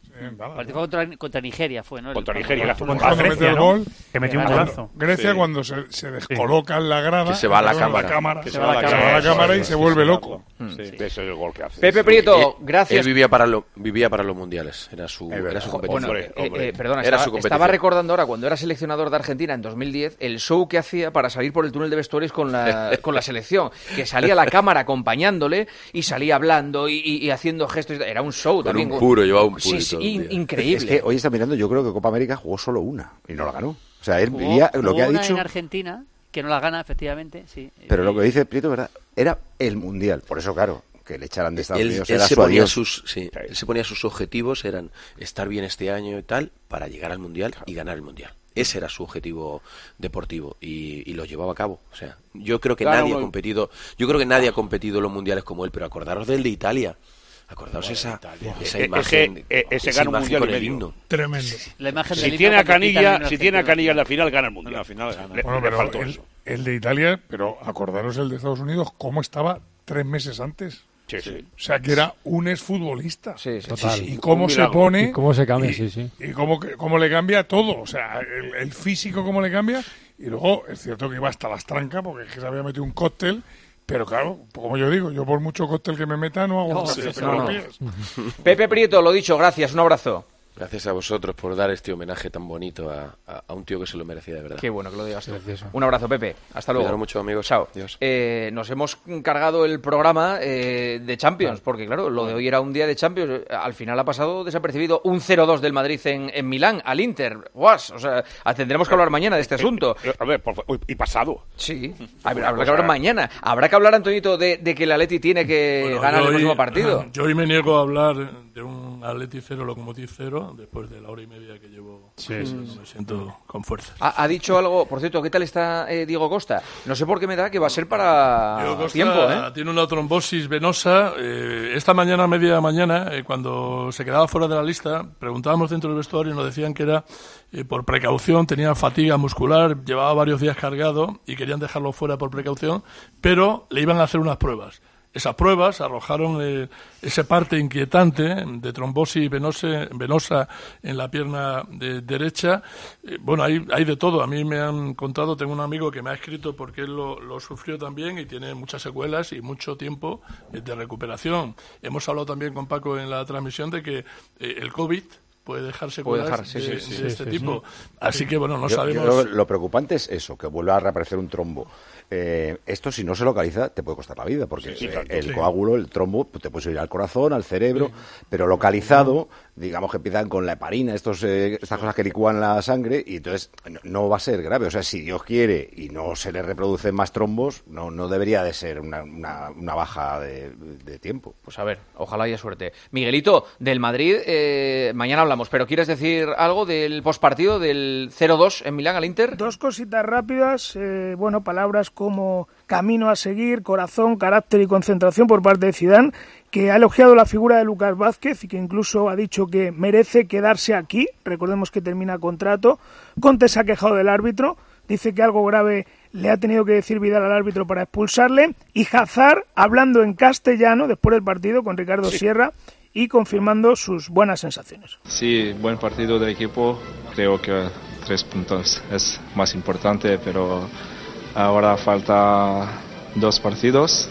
Participó contra, contra Nigeria, fue, ¿no? Contra el, Nigeria, cuando, cuando mete el gol, que metió un golazo. Grecia, sí. cuando se, se descoloca en la grada, que se va a la cámara, la cámara que se, se va a la cámara, cámara, la cámara y se vuelve loco. Sí, sí. Ese es el gol que hace. Pepe Prieto, él, gracias. Él vivía para, lo, vivía para los mundiales, era su, era su competición. Bueno, eh, eh, perdona, era estaba, su competición. estaba recordando ahora, cuando era seleccionador de Argentina en dos mil diez, el show que hacía para salir por el túnel de vestuarios con la, con la selección, que salía la cámara acompañándole y salía hablando y, y, y haciendo gestos. Era un show con también. un puro, llevaba un puro. Sí, sí, in, increíble. Es que hoy está mirando, yo creo que Copa América jugó solo una y no la ganó. O sea, él jugó, vivía lo que ha una dicho. en Argentina, que no la gana, efectivamente, sí. Pero lo que dice Prieto, ¿verdad? Era el mundial. Por eso, claro, que le echaran de Estados él, Unidos él era se su ponía adiós. sus sí, él se ponía sus objetivos, eran estar bien este año y tal, para llegar al mundial y ganar el mundial. Ese era su objetivo deportivo y, y lo llevaba a cabo. O sea, yo creo que claro, nadie no, ha competido, yo creo que nadie ha competido en los mundiales como él, pero acordaros del de Italia. Acordaos bueno, esa, esa imagen, ese, ese esa gana un mundial con y el medio. himno. Tremendo. La imagen si tiene a Canilla, si tiene a Canilla en la final, gana el mundial. En la final gana. Le, bueno, pero el, eso. el de Italia, pero acordaros el de Estados Unidos, cómo estaba tres meses antes. Sí, sí. O sea, que era un exfutbolista. Sí, sí. Total. Y cómo se pone. Y cómo se cambia, y, sí, sí. Y cómo, cómo le cambia todo. O sea, el, el físico, cómo le cambia. Y luego, es cierto que iba hasta las trancas, porque es que se había metido un cóctel. Pero claro, como yo digo, yo por mucho cóctel que me meta no hago no, un sí, café no, con no. los pies. Pepe Prieto, lo dicho, gracias, un abrazo. Gracias a vosotros por dar este homenaje tan bonito a, a, a un tío que se lo merecía de verdad. Qué bueno que lo digas tú. Un abrazo, Pepe. Hasta luego. Cuidaros mucho, amigos. Chao. Dios. Eh, nos hemos cargado el programa eh, de Champions, porque claro, lo de hoy era un día de Champions. Al final ha pasado desapercibido un cero dos del Madrid en, en Milán, al Inter. Guas, o sea, tendremos que hablar mañana de este asunto. A ver, por favor, y pasado. Sí, habrá, habrá que hablar mañana. Habrá que hablar, Antonito, de, de que el Atleti tiene que bueno, ganar el hoy, próximo partido. Yo hoy me niego a hablar de un Atleti cero, Lokomotiv cero, después de la hora y media que llevo. Sí, sí, sí. Me siento con fuerza. Ha, ha dicho algo, por cierto, ¿qué tal está eh, Diego Costa? No sé por qué me da que va a ser para Diego Costa tiempo, ¿eh? Tiene una trombosis venosa. Eh, esta mañana, media mañana, eh, cuando se quedaba fuera de la lista, preguntábamos dentro del vestuario y nos decían que era eh, por precaución, tenía fatiga muscular, llevaba varios días cargado y querían dejarlo fuera por precaución, pero le iban a hacer unas pruebas. Esas pruebas arrojaron eh, esa parte inquietante de trombosis venose, venosa en la pierna de, derecha. Eh, bueno, hay, hay de todo. A mí me han contado, tengo un amigo que me ha escrito porque él lo, lo sufrió también y tiene muchas secuelas y mucho tiempo eh, de recuperación. Hemos hablado también con Paco en la transmisión de que eh, el COVID puede dejar secuelas puede dejar, sí, de, sí, de sí, este sí, tipo. Sí. Así que, bueno, no yo, sabemos... Yo, lo preocupante es eso, que vuelva a reaparecer un trombo. Eh, esto, si no se localiza, te puede costar la vida, porque sí, sí, claro, el sí. coágulo, el trombo, te puede subir al corazón, al cerebro, sí. pero localizado, digamos que empiezan con la heparina, estos, eh, estas cosas que licúan la sangre, y entonces no, no va a ser grave. O sea, si Dios quiere y no se le reproducen más trombos, no, no debería de ser una, una, una baja de, de tiempo. Pues a ver, ojalá haya suerte. Miguelito, del Madrid, eh, mañana hablamos, pero ¿quieres decir algo del postpartido del cero dos en Milán al Inter? Dos cositas rápidas, eh, bueno, palabras como camino a seguir, corazón, carácter y concentración por parte de Zidane, que ha elogiado la figura de Lucas Vázquez y que incluso ha dicho que merece quedarse aquí. Recordemos que termina contrato. Conte se ha quejado del árbitro, dice que algo grave le ha tenido que decir Vidal al árbitro para expulsarle. Y Hazard, hablando en castellano después del partido con Ricardo sí. Sierra y confirmando sus buenas sensaciones. Sí, buen partido del equipo. Creo que tres puntos es más importante, pero ahora falta dos partidos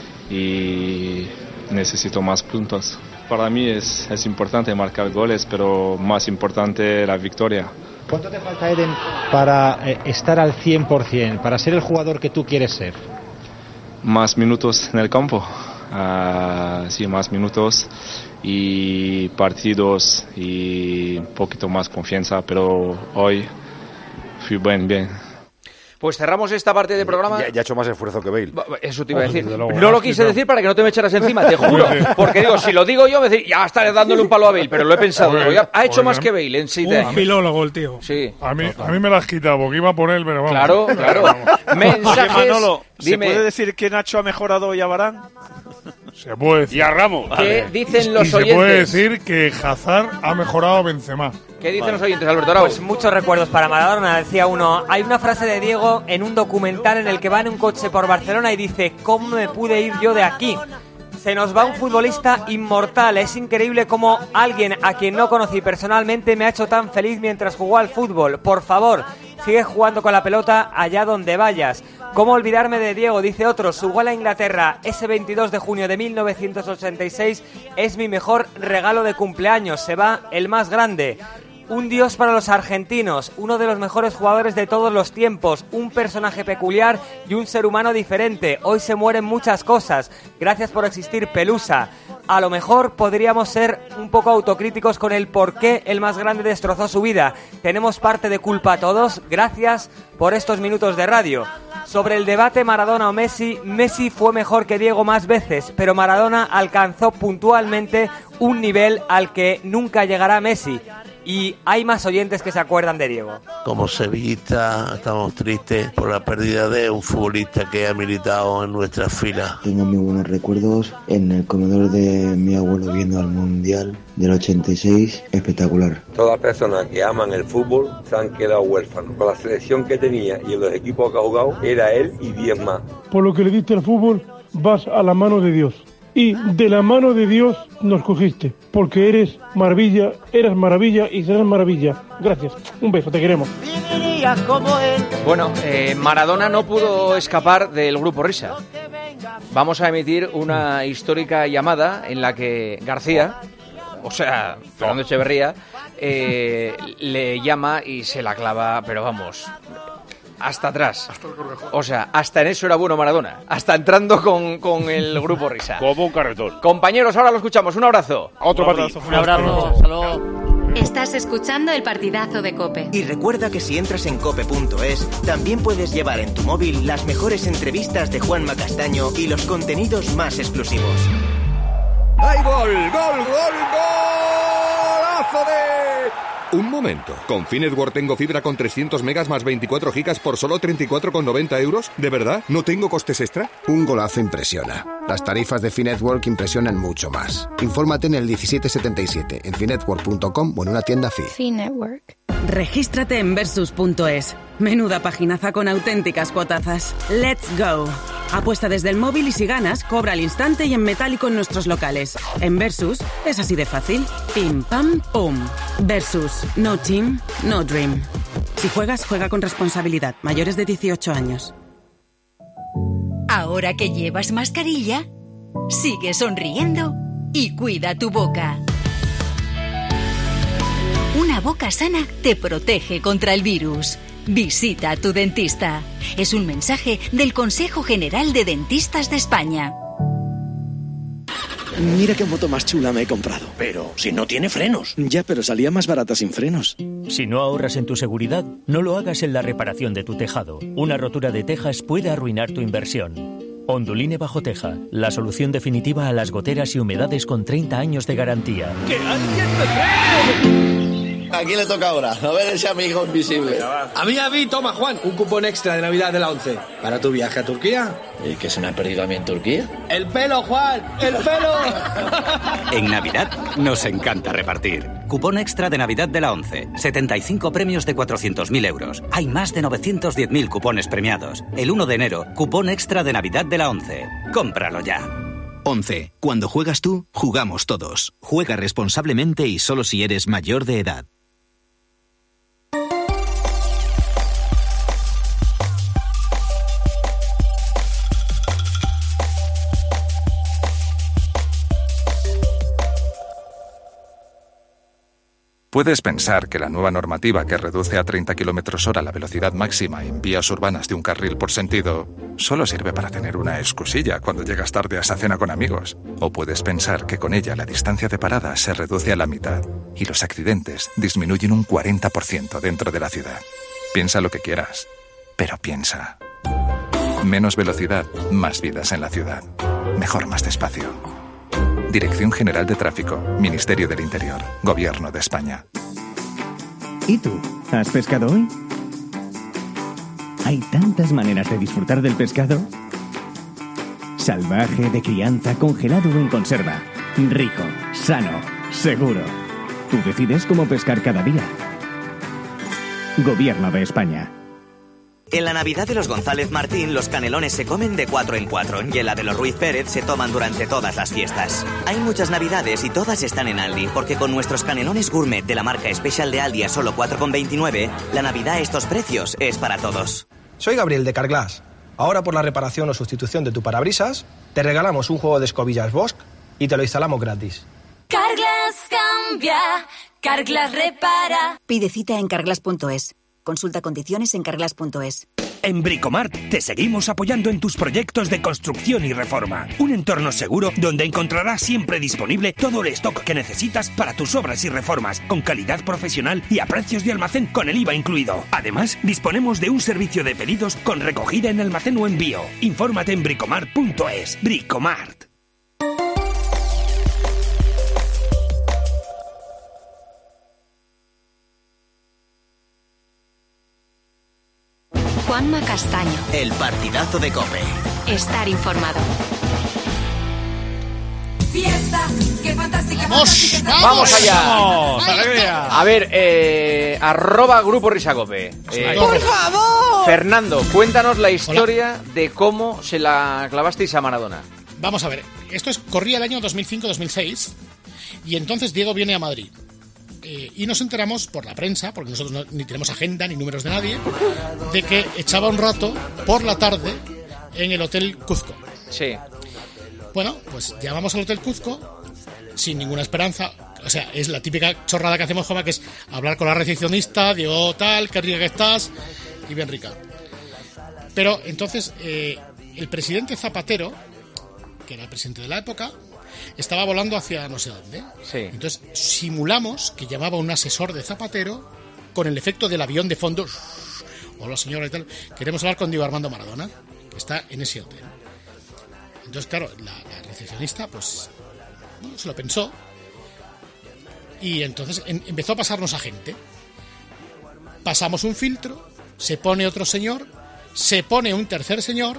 y necesito más puntos. Para mí es, es importante marcar goles, pero más importante la victoria. ¿Cuánto te falta, Eden, para eh, estar al cien por ciento, para ser el jugador que tú quieres ser? Más minutos en el campo, uh, sí, más minutos y partidos y un poquito más confianza, pero hoy fui bien, bien. Pues cerramos esta parte del programa. Ya, ya ha hecho más esfuerzo que Bale. Eso te iba a decir. No lo quise decir para que no te me echaras encima, te juro. Porque digo, si lo digo yo, me decir, ya estaré dándole un palo a Bale, pero lo he pensado. Digo, ya, ha hecho más que Bale en siete años. Un filólogo el tío. Sí. A mí, a mí me la has quitado porque iba por él, pero vamos. Claro, claro. Mensajes. Manolo, ¿se dime. puede decir que Nacho ha mejorado hoy a Varane? Se puede decir. Y a Ramos. ¿Qué vale. dicen y, los y oyentes? Se puede decir que Hazard ha mejorado a Benzema. ¿Qué dicen vale. los oyentes, Alberto Arau? Pues muchos recuerdos para Maradona. Decía uno, hay una frase de Diego en un documental en el que va en un coche por Barcelona y dice, ¿cómo me pude ir yo de aquí? Se nos va un futbolista inmortal. Es increíble cómo alguien a quien no conocí personalmente me ha hecho tan feliz mientras jugó al fútbol. Por favor, sigue jugando con la pelota allá donde vayas. ¿Cómo olvidarme de Diego? Dice otro. Su gol a Inglaterra ese veintidós de junio de mil novecientos ochenta y seis es mi mejor regalo de cumpleaños. Se va el más grande. Un dios para los argentinos, uno de los mejores jugadores de todos los tiempos, un personaje peculiar y un ser humano diferente. Hoy se mueren muchas cosas. Gracias por existir, Pelusa. A lo mejor podríamos ser un poco autocríticos con el por qué el más grande destrozó su vida. Tenemos parte de culpa a todos. Gracias por estos minutos de radio. Sobre el debate Maradona o Messi, Messi fue mejor que Diego más veces, pero Maradona alcanzó puntualmente un nivel al que nunca llegará Messi. Y hay más oyentes que se acuerdan de Diego. Como sevillista estamos tristes por la pérdida de un futbolista que ha militado en nuestras filas. Tengo muy buenos recuerdos en el comedor de mi abuelo viendo al Mundial del ochenta y seis, espectacular. Todas las personas que aman el fútbol se han quedado huérfanos. Con la selección que tenía y en los equipos que ha jugado, era él y diez más. Por lo que le diste al fútbol, vas a la mano de Dios. Y de la mano de Dios nos cogiste, porque eres maravilla, eras maravilla y serás maravilla. Gracias, un beso, te queremos. Bueno, eh, Maradona no pudo escapar del Grupo Risa. Vamos a emitir una histórica llamada en la que García, o sea, Fernando Echeverría, eh, le llama y se la clava, pero vamos... hasta atrás. Hasta el o sea, hasta en eso era bueno Maradona. Hasta entrando con, con el Grupo Risa. Como un carretón. Compañeros, ahora lo escuchamos. Un abrazo. Otro para ti. Un abrazo. Hasta luego. Estás escuchando el partidazo de COPE. Y recuerda que si entras en cope punto es, también puedes llevar en tu móvil las mejores entrevistas de Juanma Castaño y los contenidos más exclusivos. ¡Hay gol! ¡Gol! ¡Gol! ¡Golazo de... Un momento, ¿con Finetwork tengo fibra con trescientos megas más veinticuatro gigas por solo treinta y cuatro con noventa euros? ¿De verdad? ¿No tengo costes extra? Un golazo impresiona. Las tarifas de Finetwork impresionan mucho más. Infórmate en el diecisiete setenta y siete, en finetwork punto com o en una tienda Fi. Finetwork. Regístrate en versus punto es. Menuda paginaza con auténticas cuotazas. ¡Let's go! Apuesta desde el móvil y si ganas, cobra al instante y en metálico en nuestros locales. En Versus es así de fácil. Pim, pam, pum. Versus. No team, no dream. Si juegas, juega con responsabilidad. Mayores de dieciocho años. Ahora que llevas mascarilla, sigue sonriendo y cuida tu boca. Una boca sana te protege contra el virus. Visita a tu dentista. Es un mensaje del Consejo General de Dentistas de España. Mira qué moto más chula me he comprado. Pero si no tiene frenos. Ya, pero salía más barata sin frenos. Si no ahorras en tu seguridad, no lo hagas en la reparación de tu tejado. Una rotura de tejas puede arruinar tu inversión. Onduline Bajo Teja, la solución definitiva a las goteras y humedades con treinta años de garantía. ¡Que alguien me frene! ¿A quién le toca ahora? A ver ese amigo invisible. A mí, a mí, toma, Juan, un cupón extra de Navidad de la once. ¿Para tu viaje a Turquía? ¿Y qué se me ha perdido a mí en Turquía? ¡El pelo, Juan! ¡El pelo! En Navidad nos encanta repartir. Cupón extra de Navidad de la once. setenta y cinco premios de cuatrocientos mil euros. Hay más de novecientos diez mil cupones premiados. El uno de enero, cupón extra de Navidad de la once. Cómpralo ya. once. Cuando juegas tú, jugamos todos. Juega responsablemente y solo si eres mayor de edad. Puedes pensar que la nueva normativa que reduce a treinta kilómetros hora la velocidad máxima en vías urbanas de un carril por sentido solo sirve para tener una excusilla cuando llegas tarde a esa cena con amigos. O puedes pensar que con ella la distancia de parada se reduce a la mitad y los accidentes disminuyen un cuarenta por ciento dentro de la ciudad. Piensa lo que quieras, pero piensa. Menos velocidad, más vidas en la ciudad. Mejor más despacio. Dirección General de Tráfico, Ministerio del Interior, Gobierno de España. ¿Y tú? ¿Has pescado hoy? Hay tantas maneras de disfrutar del pescado. Salvaje, de crianza, congelado o en conserva. Rico, sano, seguro. Tú decides cómo pescar cada día. Gobierno de España. En la Navidad de los González Martín, los canelones se comen de cuatro en cuatro y en la de los Ruiz Pérez se toman durante todas las fiestas. Hay muchas Navidades y todas están en Aldi, porque con nuestros canelones gourmet de la marca Special de Aldi a solo cuatro con veintinueve, la Navidad a estos precios es para todos. Soy Gabriel de Carglass. Ahora por la reparación o sustitución de tu parabrisas, te regalamos un juego de escobillas Bosch y te lo instalamos gratis. Carglass cambia, Carglass repara. Pide cita en carglass punto es. Consulta condiciones en carglass punto es. En Bricomart te seguimos apoyando en tus proyectos de construcción y reforma. Un entorno seguro donde encontrarás siempre disponible todo el stock que necesitas para tus obras y reformas, con calidad profesional y a precios de almacén con el I V A incluido. Además, disponemos de un servicio de pedidos con recogida en almacén o envío. Infórmate en bricomart punto es. Bricomart. Juanma Castaño. El partidazo de COPE. Estar informado. Fiesta, qué fantástica. ¡Vamos! ¡Vamos allá! ¡Vamos! A ver, eh, arroba Grupo Risacope. Eh, ¡Por favor! Fernando, cuéntanos la historia Hola. de cómo se la clavasteis a Maradona. Vamos a ver, esto es corría el año dos mil cinco dos mil seis y entonces Diego viene a Madrid. Eh, y nos enteramos por la prensa, porque nosotros no, ni tenemos agenda ni números de nadie, de que echaba un rato por la tarde en el Hotel Cuzco. Sí. Bueno, pues llamamos al Hotel Cuzco sin ninguna esperanza. O sea, es la típica chorrada que hacemos, Joma, que es hablar con la recepcionista, Diego tal, qué rica que estás, y bien rica. Pero entonces eh, el presidente Zapatero, que era el presidente de la época, estaba volando hacia no sé dónde. Sí. Entonces simulamos que llamaba un asesor de Zapatero con el efecto del avión de fondo. Hola señora y tal. Queremos hablar con Diego Armando Maradona, que está en ese hotel. Entonces, claro, la, la recepcionista, pues, bueno, se lo pensó. Y entonces en, empezó a pasarnos a gente. Pasamos un filtro, se pone otro señor, se pone un tercer señor.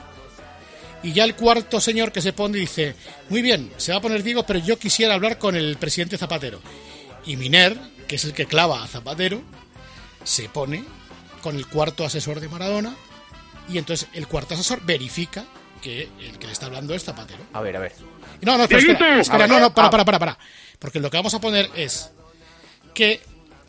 Y ya el cuarto señor que se pone dice, muy bien, se va a poner Diego, pero yo quisiera hablar con el presidente Zapatero. Y Miner, que es el que clava a Zapatero, se pone con el cuarto asesor de Maradona y entonces el cuarto asesor verifica que el que le está hablando es Zapatero. A ver, a ver. No, no, pero espera, espera, no, no, para, para, para, para. Porque lo que vamos a poner es que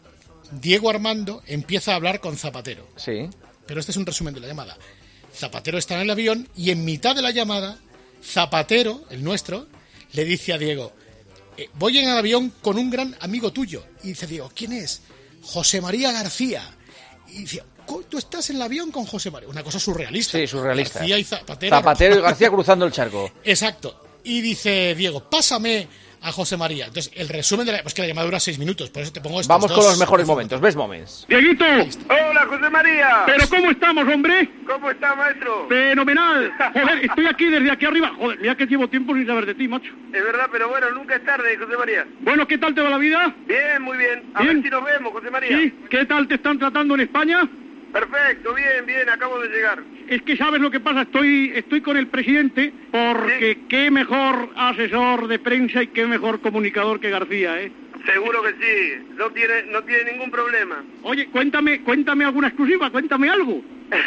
Diego Armando empieza a hablar con Zapatero. Sí. Pero este es un resumen de la llamada. Zapatero está en el avión y en mitad de la llamada, Zapatero, el nuestro, le dice a Diego, eh, voy en el avión con un gran amigo tuyo. Y dice Diego, ¿quién es? José María García. Y dice, tú estás en el avión con José María. Una cosa surrealista. Sí, surrealista. García y Zapatero. Zapatero y García cruzando el charco. Exacto. Y dice Diego, pásame a José María. Entonces, el resumen de la... Pues que la llamada dura seis minutos, por eso te pongo estos Vamos dos. con los mejores momentos, ¿ves momentos? Dieguito. Hola, José María. ¿Pero cómo estamos, hombre? ¿Cómo está, maestro? Fenomenal. Joder, estoy aquí desde aquí arriba. Joder, mira que llevo tiempo sin saber de ti, macho. Es verdad, pero bueno, nunca es tarde, José María. Bueno, ¿qué tal te va la vida? Bien, muy bien. A ¿Bien? ver si nos vemos, José María. ¿Sí? ¿Qué tal te están tratando en España? Perfecto, bien, bien, acabo de llegar. Es que sabes lo que pasa, estoy estoy con el presidente porque ¿sí? Qué mejor asesor de prensa y qué mejor comunicador que García, ¿eh? Seguro que sí, no tiene no tiene ningún problema. Oye, cuéntame cuéntame alguna exclusiva, cuéntame algo.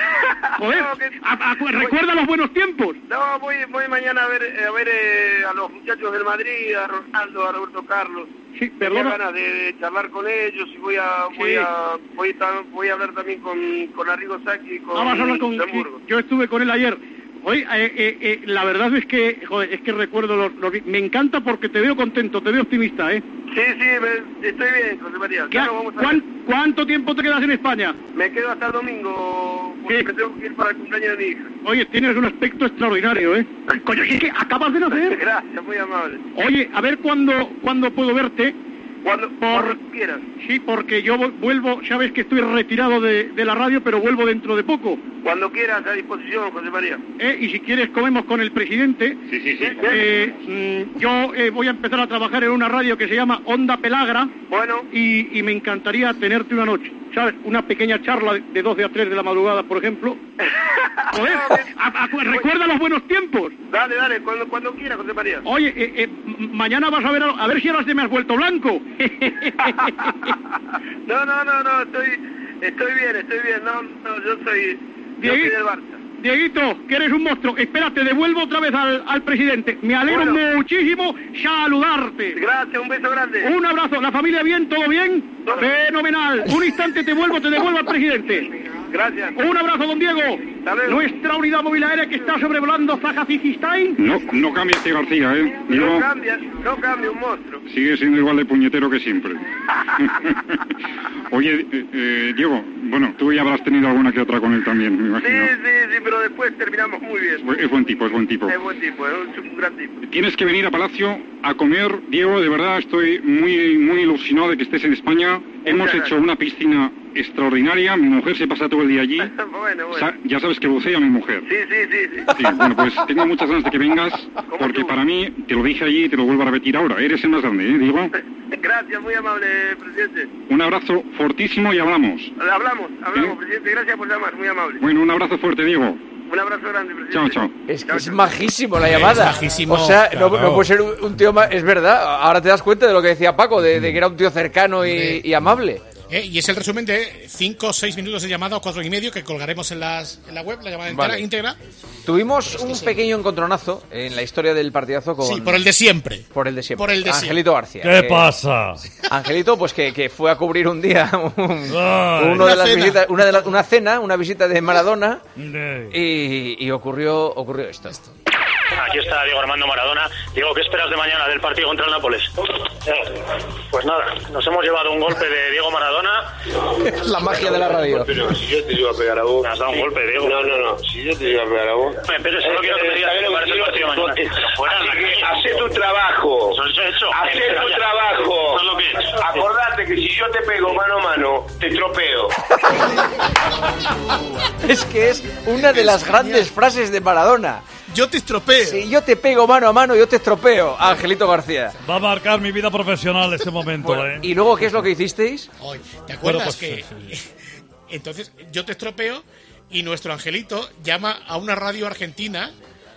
Joder, no, que... a, a, recuerda voy... los buenos tiempos. No, voy voy mañana a ver a ver eh, a los muchachos del Madrid, a Ronaldo, a Roberto Carlos. Sí, perdona. Tengo ganas de, de charlar con ellos y voy a sí. voy a voy a, voy a hablar también con con Arrigo Sacchi y con ah, vas a hablar con sí, yo estuve con él ayer. Oye, eh, eh, eh, la verdad es que, joder, es que recuerdo los, los... Me encanta porque te veo contento, te veo optimista, ¿eh? Sí, sí, me, estoy bien, José María. Claro, vamos a ¿cuán, ¿Cuánto tiempo te quedas en España? Me quedo hasta el domingo, porque me tengo que ir para el cumpleaños de mi hija. Oye, tienes un aspecto extraordinario, ¿eh? Coño, es que acabas de nacer. Gracias, muy amable. Oye, a ver cuándo, cuándo puedo verte. Cuando, por, cuando quieras. Sí, porque yo vuelvo, sabes que estoy retirado de, de la radio, pero vuelvo dentro de poco. Cuando quieras, a disposición, José María. Eh, y si quieres comemos con el presidente. Sí, sí, sí. Eh, mm, yo eh, voy a empezar a trabajar en una radio que se llama Onda Pelagra. Bueno. Y, y me encantaría tenerte una noche. ¿Sabes? Una pequeña charla de doce a tres de la madrugada, por ejemplo. Joder, a, a, recuerda los buenos tiempos. Dale, dale, cuando, cuando quieras, José María. Oye, eh, eh, mañana vas a ver, a, a ver si ahora se me has vuelto blanco. no, no, no, no, estoy, estoy bien, estoy bien. No, no, yo soy, Yo soy del Barça. Dieguito, que eres un monstruo. Espera, te devuelvo otra vez al, al presidente. Me alegro bueno. muchísimo saludarte. Gracias, un beso grande. Un abrazo. ¿La familia bien? ¿Todo bien? Todo. Fenomenal. Un instante te vuelvo, te devuelvo al presidente. Gracias. Un abrazo, don Diego. Nuestra unidad móvil aérea que está sobrevolando Zajazijistán. No, no cambia este García, ¿eh? Diego, no cambia, no cambia, un monstruo. Sigue siendo igual de puñetero que siempre. Oye, eh, eh, Diego, bueno, tú ya habrás tenido alguna que otra con él también, me imagino. Sí, sí, sí, pero después terminamos muy bien. Es buen tipo, es buen tipo. Es buen tipo, es un gran tipo. Tienes que venir a Palacio a comer, Diego, de verdad estoy muy, muy ilusionado de que estés en España. Hemos hecho una piscina extraordinaria, mi mujer se pasa todo el día allí. bueno, bueno. Sa ya sabes que bucea mi mujer. Sí, sí, sí, sí. Sí, bueno, pues tengo muchas ganas de que vengas, porque tú? para mí, te lo dije allí y te lo vuelvo a repetir ahora, eres el más grande, ¿eh, Diego? Gracias, muy amable, presidente. Un abrazo fortísimo y hablamos. Hablamos, hablamos, ¿Eh? presidente, gracias por llamar, muy amable. Bueno, un abrazo fuerte, Diego. Un abrazo grande, presidente. Chao, chao. Es que es majísimo la llamada. Es majísimo, o sea, claro. no, no puede ser un, un tío más... Es verdad, ahora te das cuenta de lo que decía Paco, de, de que era un tío cercano y, y amable. Eh, y es el resumen de cinco o seis minutos de llamada o cuatro y medio que colgaremos en, las, en la web, la llamada entera, vale. íntegra. Tuvimos un pequeño encontronazo en la historia del partidazo con... Sí, por el de siempre. Por el de siempre. Por el de Angelito García. ¿Qué que, pasa? Angelito, pues que, que fue a cubrir un día un, Ay, uno de las cena. visitas, una, de la, una cena, una visita de Maradona y, y ocurrió, ocurrió esto. esto. Aquí está Diego Armando Maradona. Diego, ¿qué esperas de mañana del partido contra el Nápoles? Pues nada, nos hemos llevado un golpe de Diego Maradona. La magia de la radio. Pero si yo te iba a pegar a vos. Me has dado un golpe, Diego. No, no, no. Si yo te iba a pegar a vos. Me pegues, solo quiero que me digas que parece el partido mañana. Hacé tu trabajo. Eso he hecho. Hacé tu trabajo. Eso es lo que he hecho. Acordate que si yo te pego mano a mano, te tropeo. Es que es una de las grandes frases de Maradona. Yo te estropeo. Si yo te pego mano a mano, yo te estropeo. Angelito García. Va a marcar mi vida profesional este momento, Bueno, ¿eh? ¿y luego qué es lo que hicisteis? Hoy, ¿te acuerdas Bueno, pues, que sí, sí. entonces yo te estropeo y nuestro Angelito llama a una radio argentina,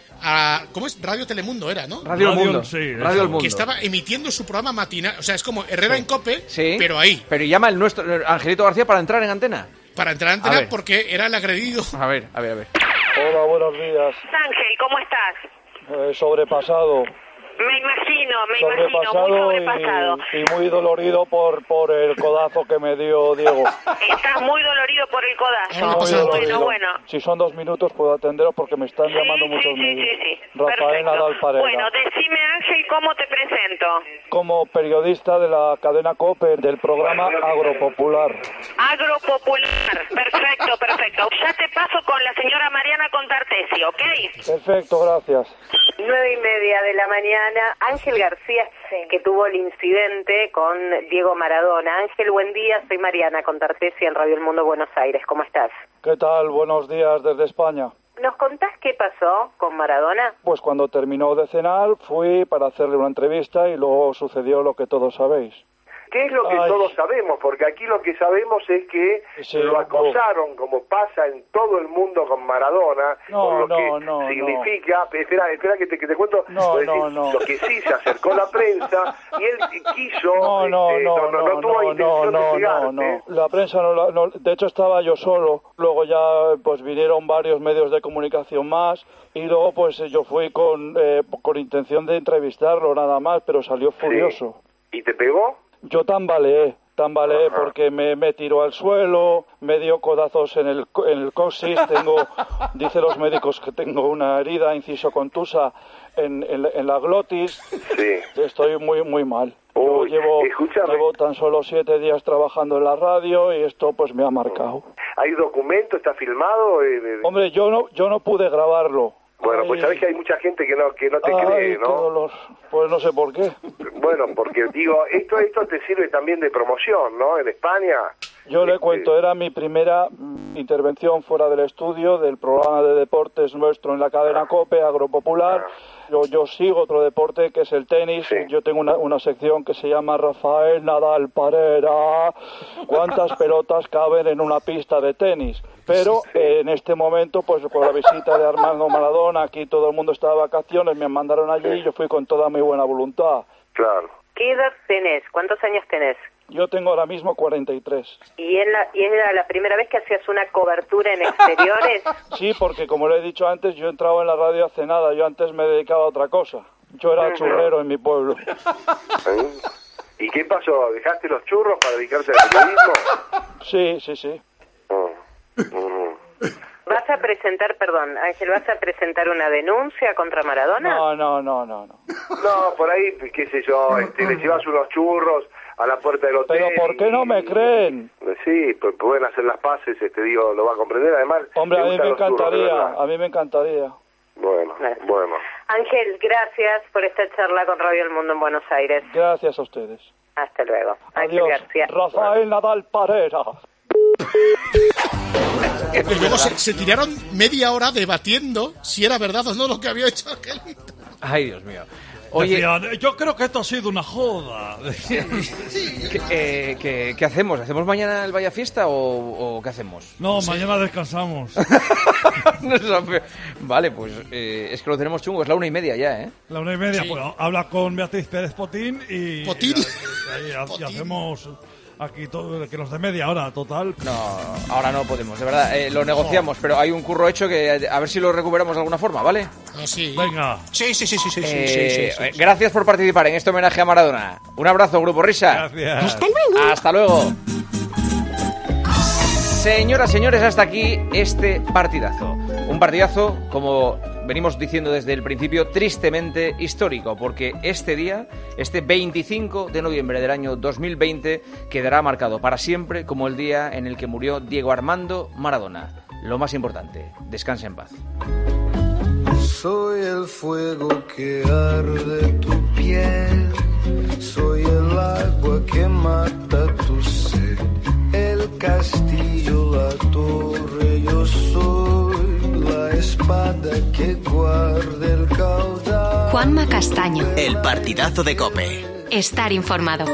a ¿cómo es? Radio Telemundo era, ¿no? Radio El Mundo. Sí, Radio El Mundo. Que estaba emitiendo su programa matinal, o sea, es como Herrera Sí. en COPE, Sí. pero ahí, Pero llama el nuestro Angelito García para entrar en antena. para entrar a A antena ver. porque era el agredido. A ver, a ver, a ver. Hola, buenos días. Ángel, ¿cómo estás? Eh, sobrepasado. Me imagino, me imagino, muy Sobrepasado sobrepasado. y, y muy dolorido por, por el codazo que me dio Diego. Estás muy dolorido por el codazo. Muy Bueno, dolorido. bueno. Si son dos minutos puedo atenderos porque me están Sí, llamando sí, muchos sí, medios. sí, sí. Rafael Perfecto. Nadal Parera. Bueno, decime, Ángel, ¿cómo te presento? Como periodista de la cadena COPE del programa Agropopular. Agropopular. Perfecto, perfecto. Ya te paso con la señora Mariana Contartesi, ¿ok? Perfecto, gracias. Nueve y media de la mañana. Ángel García, que tuvo el incidente con Diego Maradona. Ángel, buen día. Soy Mariana Contartesi en Radio El Mundo Buenos Aires. ¿Cómo estás? ¿Qué tal? Buenos días desde España. ¿Nos contás qué pasó con Maradona? Pues cuando terminó de cenar fui para hacerle una entrevista y luego sucedió lo que todos sabéis. ¿Qué es lo que Ay. todos sabemos? Porque aquí lo que sabemos es que Sí, lo acosaron, como pasa en todo el mundo con Maradona, No, con lo no, que no, significa... Espera, espera que te, que te cuento. No, Pues, no, decir, no. Lo que sí se acercó la prensa y él quiso... No, no, este, no, no, no, no tuvo no, intención no, de no, pegarte. no. La prensa no, la- no, de hecho estaba yo solo, luego ya pues vinieron varios medios de comunicación más y luego pues yo fui con, eh, con intención de entrevistarlo nada más, pero salió furioso. ¿Y te pegó? Yo tambaleé, tambaleé porque me, me tiró al suelo, me dio codazos en el, co- en el coxis, tengo, dice los médicos que tengo una herida inciso contusa en, en, la- en la glotis, Sí. estoy muy muy mal. Yo llevo, llevo tan solo siete días trabajando en la radio y esto pues me ha marcado. ¿Hay documento? ¿Está filmado? Eh, eh, Hombre, yo no yo no pude grabarlo. Bueno, pues Ay. sabes que hay mucha gente que no que no te Ay, cree, qué ¿no? dolor. Pues no sé por qué. Bueno, porque digo, esto esto te sirve también de promoción, ¿no? En España. Yo le cuento, era mi primera mm, intervención fuera del estudio del programa de deportes nuestro en la cadena COPE, Agropopular. Yo, yo sigo otro deporte que es el tenis. Yo tengo una, una sección que se llama Rafael Nadal Parera. ¿Cuántas pelotas caben en una pista de tenis? Pero eh, en este momento, pues con la visita de Armando Maradona, aquí todo el mundo está de vacaciones, me mandaron allí y yo fui con toda mi buena voluntad. Claro. ¿Qué edad tenés? ¿Cuántos años tenés? Yo tengo ahora mismo cuarenta y tres. ¿Y, en la, ¿Y era la primera vez que hacías una cobertura en exteriores? Sí, porque como le he dicho antes, yo he entrado en la radio hace nada. Yo antes me dedicaba a otra cosa. Yo era churrero en mi pueblo. ¿Eh? ¿Y qué pasó? ¿Dejaste los churros para dedicarse al periodismo? Sí, sí, sí. Oh. Uh-huh. ¿Vas a presentar, perdón, Ángel, vas a presentar una denuncia contra Maradona? No, no, no, no. No, no por ahí, qué sé yo, este, le llevas unos churros a la puerta del hotel. Pero ¿por qué no me creen? Sí, pues pueden hacer las paces, este digo, lo va a comprender. Además, hombre, a mí me encantaría, churros, a mí me encantaría. Bueno, bueno. Ángel, gracias por esta charla con Radio El Mundo en Buenos Aires. Gracias a ustedes. Hasta luego. Ángel Adiós. García. Rafael Nadal Parera. Y luego se, se tiraron media hora debatiendo si era verdad o no lo que había hecho Angelito. Ay, Dios mío. Oye, decían, yo creo que esto ha sido una joda. ¿Qué, eh, ¿qué, ¿Qué hacemos? ¿Hacemos mañana el Vaya Fiesta o, o qué hacemos? No, sí. Mañana descansamos. Vale, pues eh, es que lo tenemos chungo, es la una y media ya, ¿eh? La una y media, Sí. pues habla con Beatriz Pérez Potín y, ¿Potín? y, y, y, y hacemos aquí todo, que nos dé media hora, total. No, ahora no podemos, de verdad, eh, lo negociamos, pero hay un curro hecho que a ver si lo recuperamos de alguna forma, ¿vale? Ah, sí. Venga. Sí, sí, sí, sí, sí, Eh, sí, sí, sí, sí. Gracias por participar en este homenaje a Maradona. Un abrazo, Grupo Risa. Gracias. Hasta luego. Hasta luego. Señoras, señores, hasta aquí este partidazo. Un partidazo, como venimos diciendo desde el principio, tristemente histórico, porque este día, este veinticinco de noviembre del año dos mil veinte, quedará marcado para siempre como el día en el que murió Diego Armando Maradona. Lo más importante, descanse en paz. Soy el fuego que arde tu piel, soy el agua que mata tu sed, el castillo, la torre, yo soy la espada que guarda el caudal. Juanma Castaño. El partidazo de COPE. Estar informado.